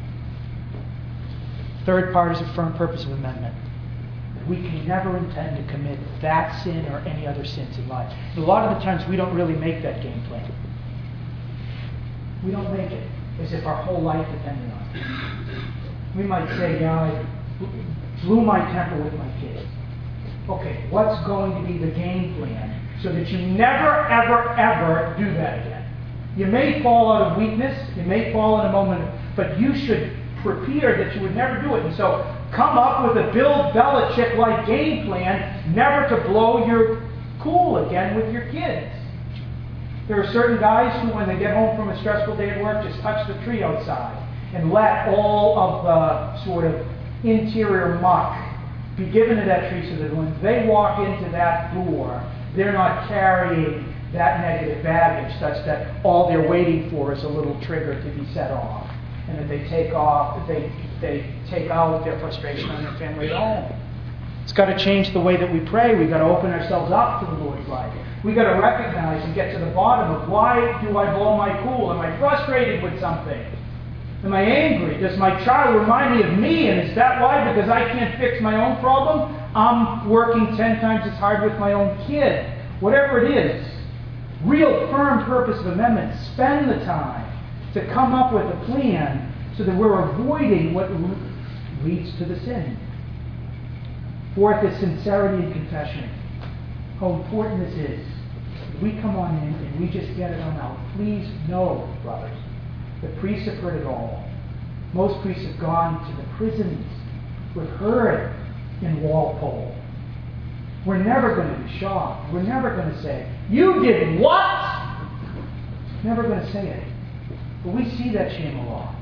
Third part is a firm purpose of amendment. That we can never intend to commit that sin or any other sins in life. And a lot of the times we don't really make that game plan. We don't make it as if our whole life depended on it. We might say, yeah, I blew my temper with my kids. Okay, what's going to be the game plan so that you never, ever, ever do that again? You may fall out of weakness, you may fall in a moment, but you should prepare that you would never do it. And so come up with a Bill Belichick-like game plan never to blow your cool again with your kids. There are certain guys who, when they get home from a stressful day at work, just touch the tree outside and let all of the sort of interior muck be given to that tree so that when they walk into that door, they're not carrying that negative baggage such that all they're waiting for is a little trigger to be set off. And that they take off, they they take out their frustration on their family at home. It's got to change the way that we pray. We've got to open ourselves up to the Lord's life. We've got to recognize and get to the bottom of why do I blow my cool? Am I frustrated with something? Am I angry? Does my child remind me of me? And is that why? Because I can't fix my own problem? I'm working ten times as hard with my own kid. Whatever it is, real firm purpose of amendment. Spend the time to come up with a plan so that we're avoiding what leads to the sin. Fourth is sincerity in confession. How important this is. we come on in and we just get it on out, please know, brothers, the priests have heard it all. Most priests have gone to the prisons. We've heard in Walpole. We're never going to be shocked. We're never going to say, you did what? Never going to say it. But we see that shame a lot.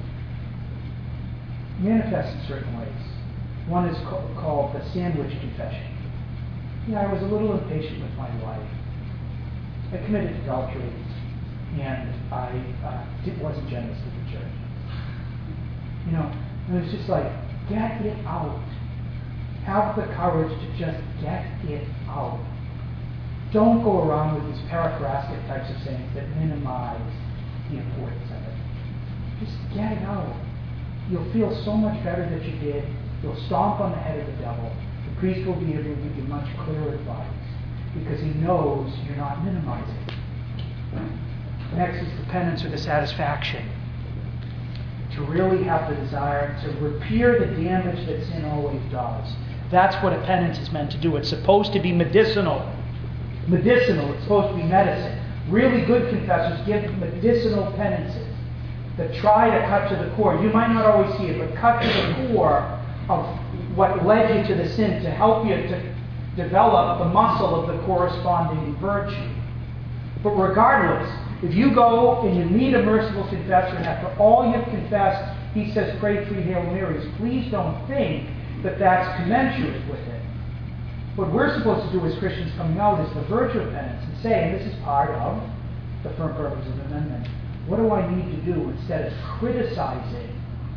Manifest in certain ways. One is co- called the sandwich confession. Yeah, I was a little impatient with my wife. I committed adultery, and I uh, it wasn't generous to the church. You know, it was just like, get it out. Have the courage to just get it out. Don't go around with these paraphrastic types of sayings that minimize the importance of it. Just get it out. You'll feel so much better that you did. You'll stomp on the head of the devil. The priest will be able to give you much clearer advice because he knows you're not minimizing. Next is the penance or the satisfaction. To really have the desire to repair the damage that sin always does. That's what a penance is meant to do. It's supposed to be medicinal. Medicinal. It's supposed to be medicine. Really good confessors give medicinal penances that try to cut to the core. You might not always see it, but cut to the core of what led you to the sin to help you to develop the muscle of the corresponding virtue. But regardless, if you go and you meet a merciful confessor and after all you've confessed, he says, pray three Hail Marys, please don't think that that's commensurate with it. What we're supposed to do as Christians coming out is the virtue of penance and say, and this is part of the firm purpose of the amendment, what do I need to do instead of criticizing?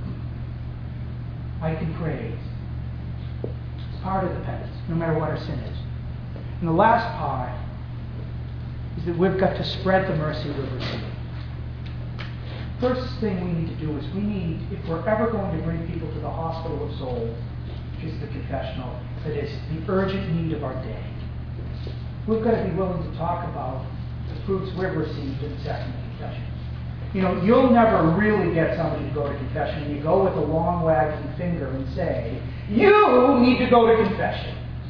I can praise. It's part of the penance, no matter what our sin is. And the last part is that we've got to spread the mercy we've received. First thing we need to do is we need, if we're ever going to bring people to the hospital of souls, which is the confessional, that is the urgent need of our day, we've got to be willing to talk about the fruits we've received in the sacrament of confession. You know, you'll never really get somebody to go to confession and you go with a long wagging finger and say, you need to go to confession.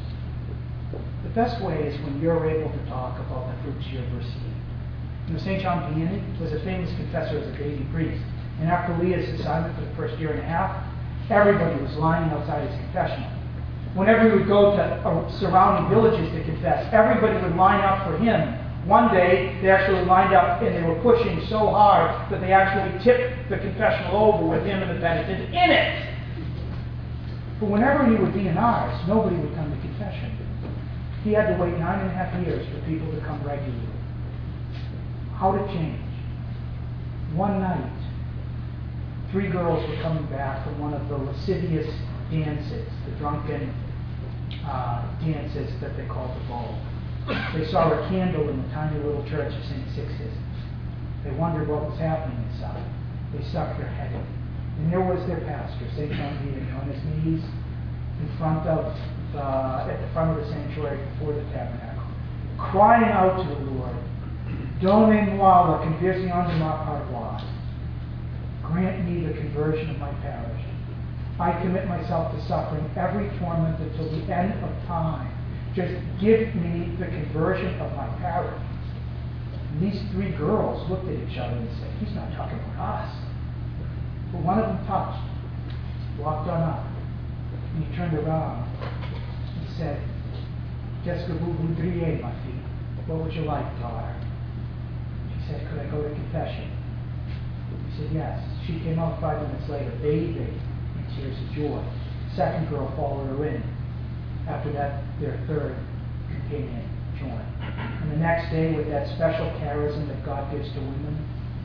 The best way is when you're able to talk about the fruits you've received. You know, Saint John Vianney was a famous confessor as a baby priest. And after Leah's assignment for the first year and a half, everybody was lining outside his confessional. Whenever he would go to uh, surrounding villages to confess, everybody would line up for him. One day, they actually lined up and they were pushing so hard that they actually tipped the confessional over with him and the penitent in it. But whenever he would be in ours, nobody would come to confession. He had to wait nine and a half years for people to come regularly. How to change? One night, three girls were coming back from one of the lascivious dances, the drunken uh, dances that they called the ball. They saw a candle in the tiny little church of Saint Sixtus. They wondered what was happening inside. They stuck their head in. And there was their pastor, Saint John Vianney, on his knees in front of the, at the front of the sanctuary before the tabernacle, crying out to the Lord, Donnez-moi la conversion de ma paroisse. Grant me the conversion of my parish. I commit myself to suffering every torment until the end of time. Just give me the conversion of my parish. And these three girls looked at each other and said, he's not talking about us. But one of them touched, walked on up, and he turned around and said, Qu'est-ce que vous voudriez, ma fille? What would you like, daughter? She said, could I go to confession? He said, yes. She came out five minutes later, bathing in tears of joy. The second girl followed her in. After that, their third companion joined. And the next day, with that special charism that God gives to women,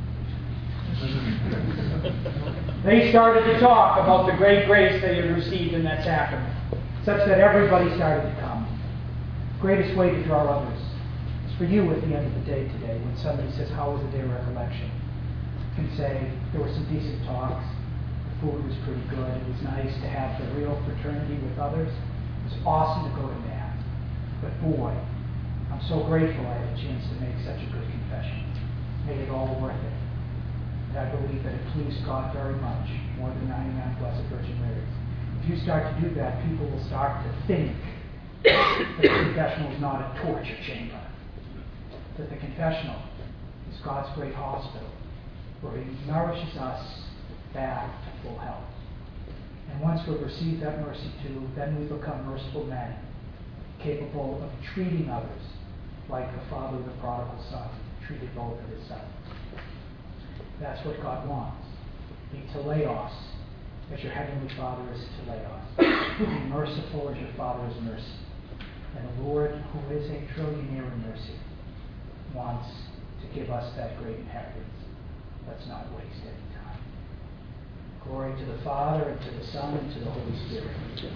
they started to talk about the great grace they had received in that sacrament, such that everybody started to come. Greatest way to draw others is for you at the end of the day today, when somebody says, how was the day of recollection? You can say, there were some decent talks, the food was pretty good, it was nice to have the real fraternity with others. It's awesome to go to Mass. But boy, I'm so grateful I had a chance to make such a good confession. Made it all worth it. And I believe that it pleased God very much, more than ninety-nine Blessed Virgin Marys. If you start to do that, people will start to think that the confessional is not a torture chamber. that the confessional is God's great hospital, where He nourishes us back to full health. And once we've received that mercy too, then we become merciful men, capable of treating others like the father of the prodigal son treated both of his sons. That's what God wants. Be teleos, as your heavenly Father is teleos. Be merciful as your Father is mercy. And the Lord, who is a trillionaire in mercy, wants to give us that great inheritance. Let's not waste any time. Glory to the Father, and to the Son, and to the Holy Spirit.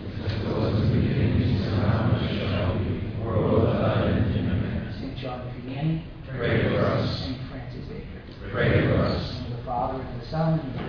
Saint John the Vianney, pray for us. Saint Francis Xavier, Pray for us. In the name of the Father, and of the Son, and of the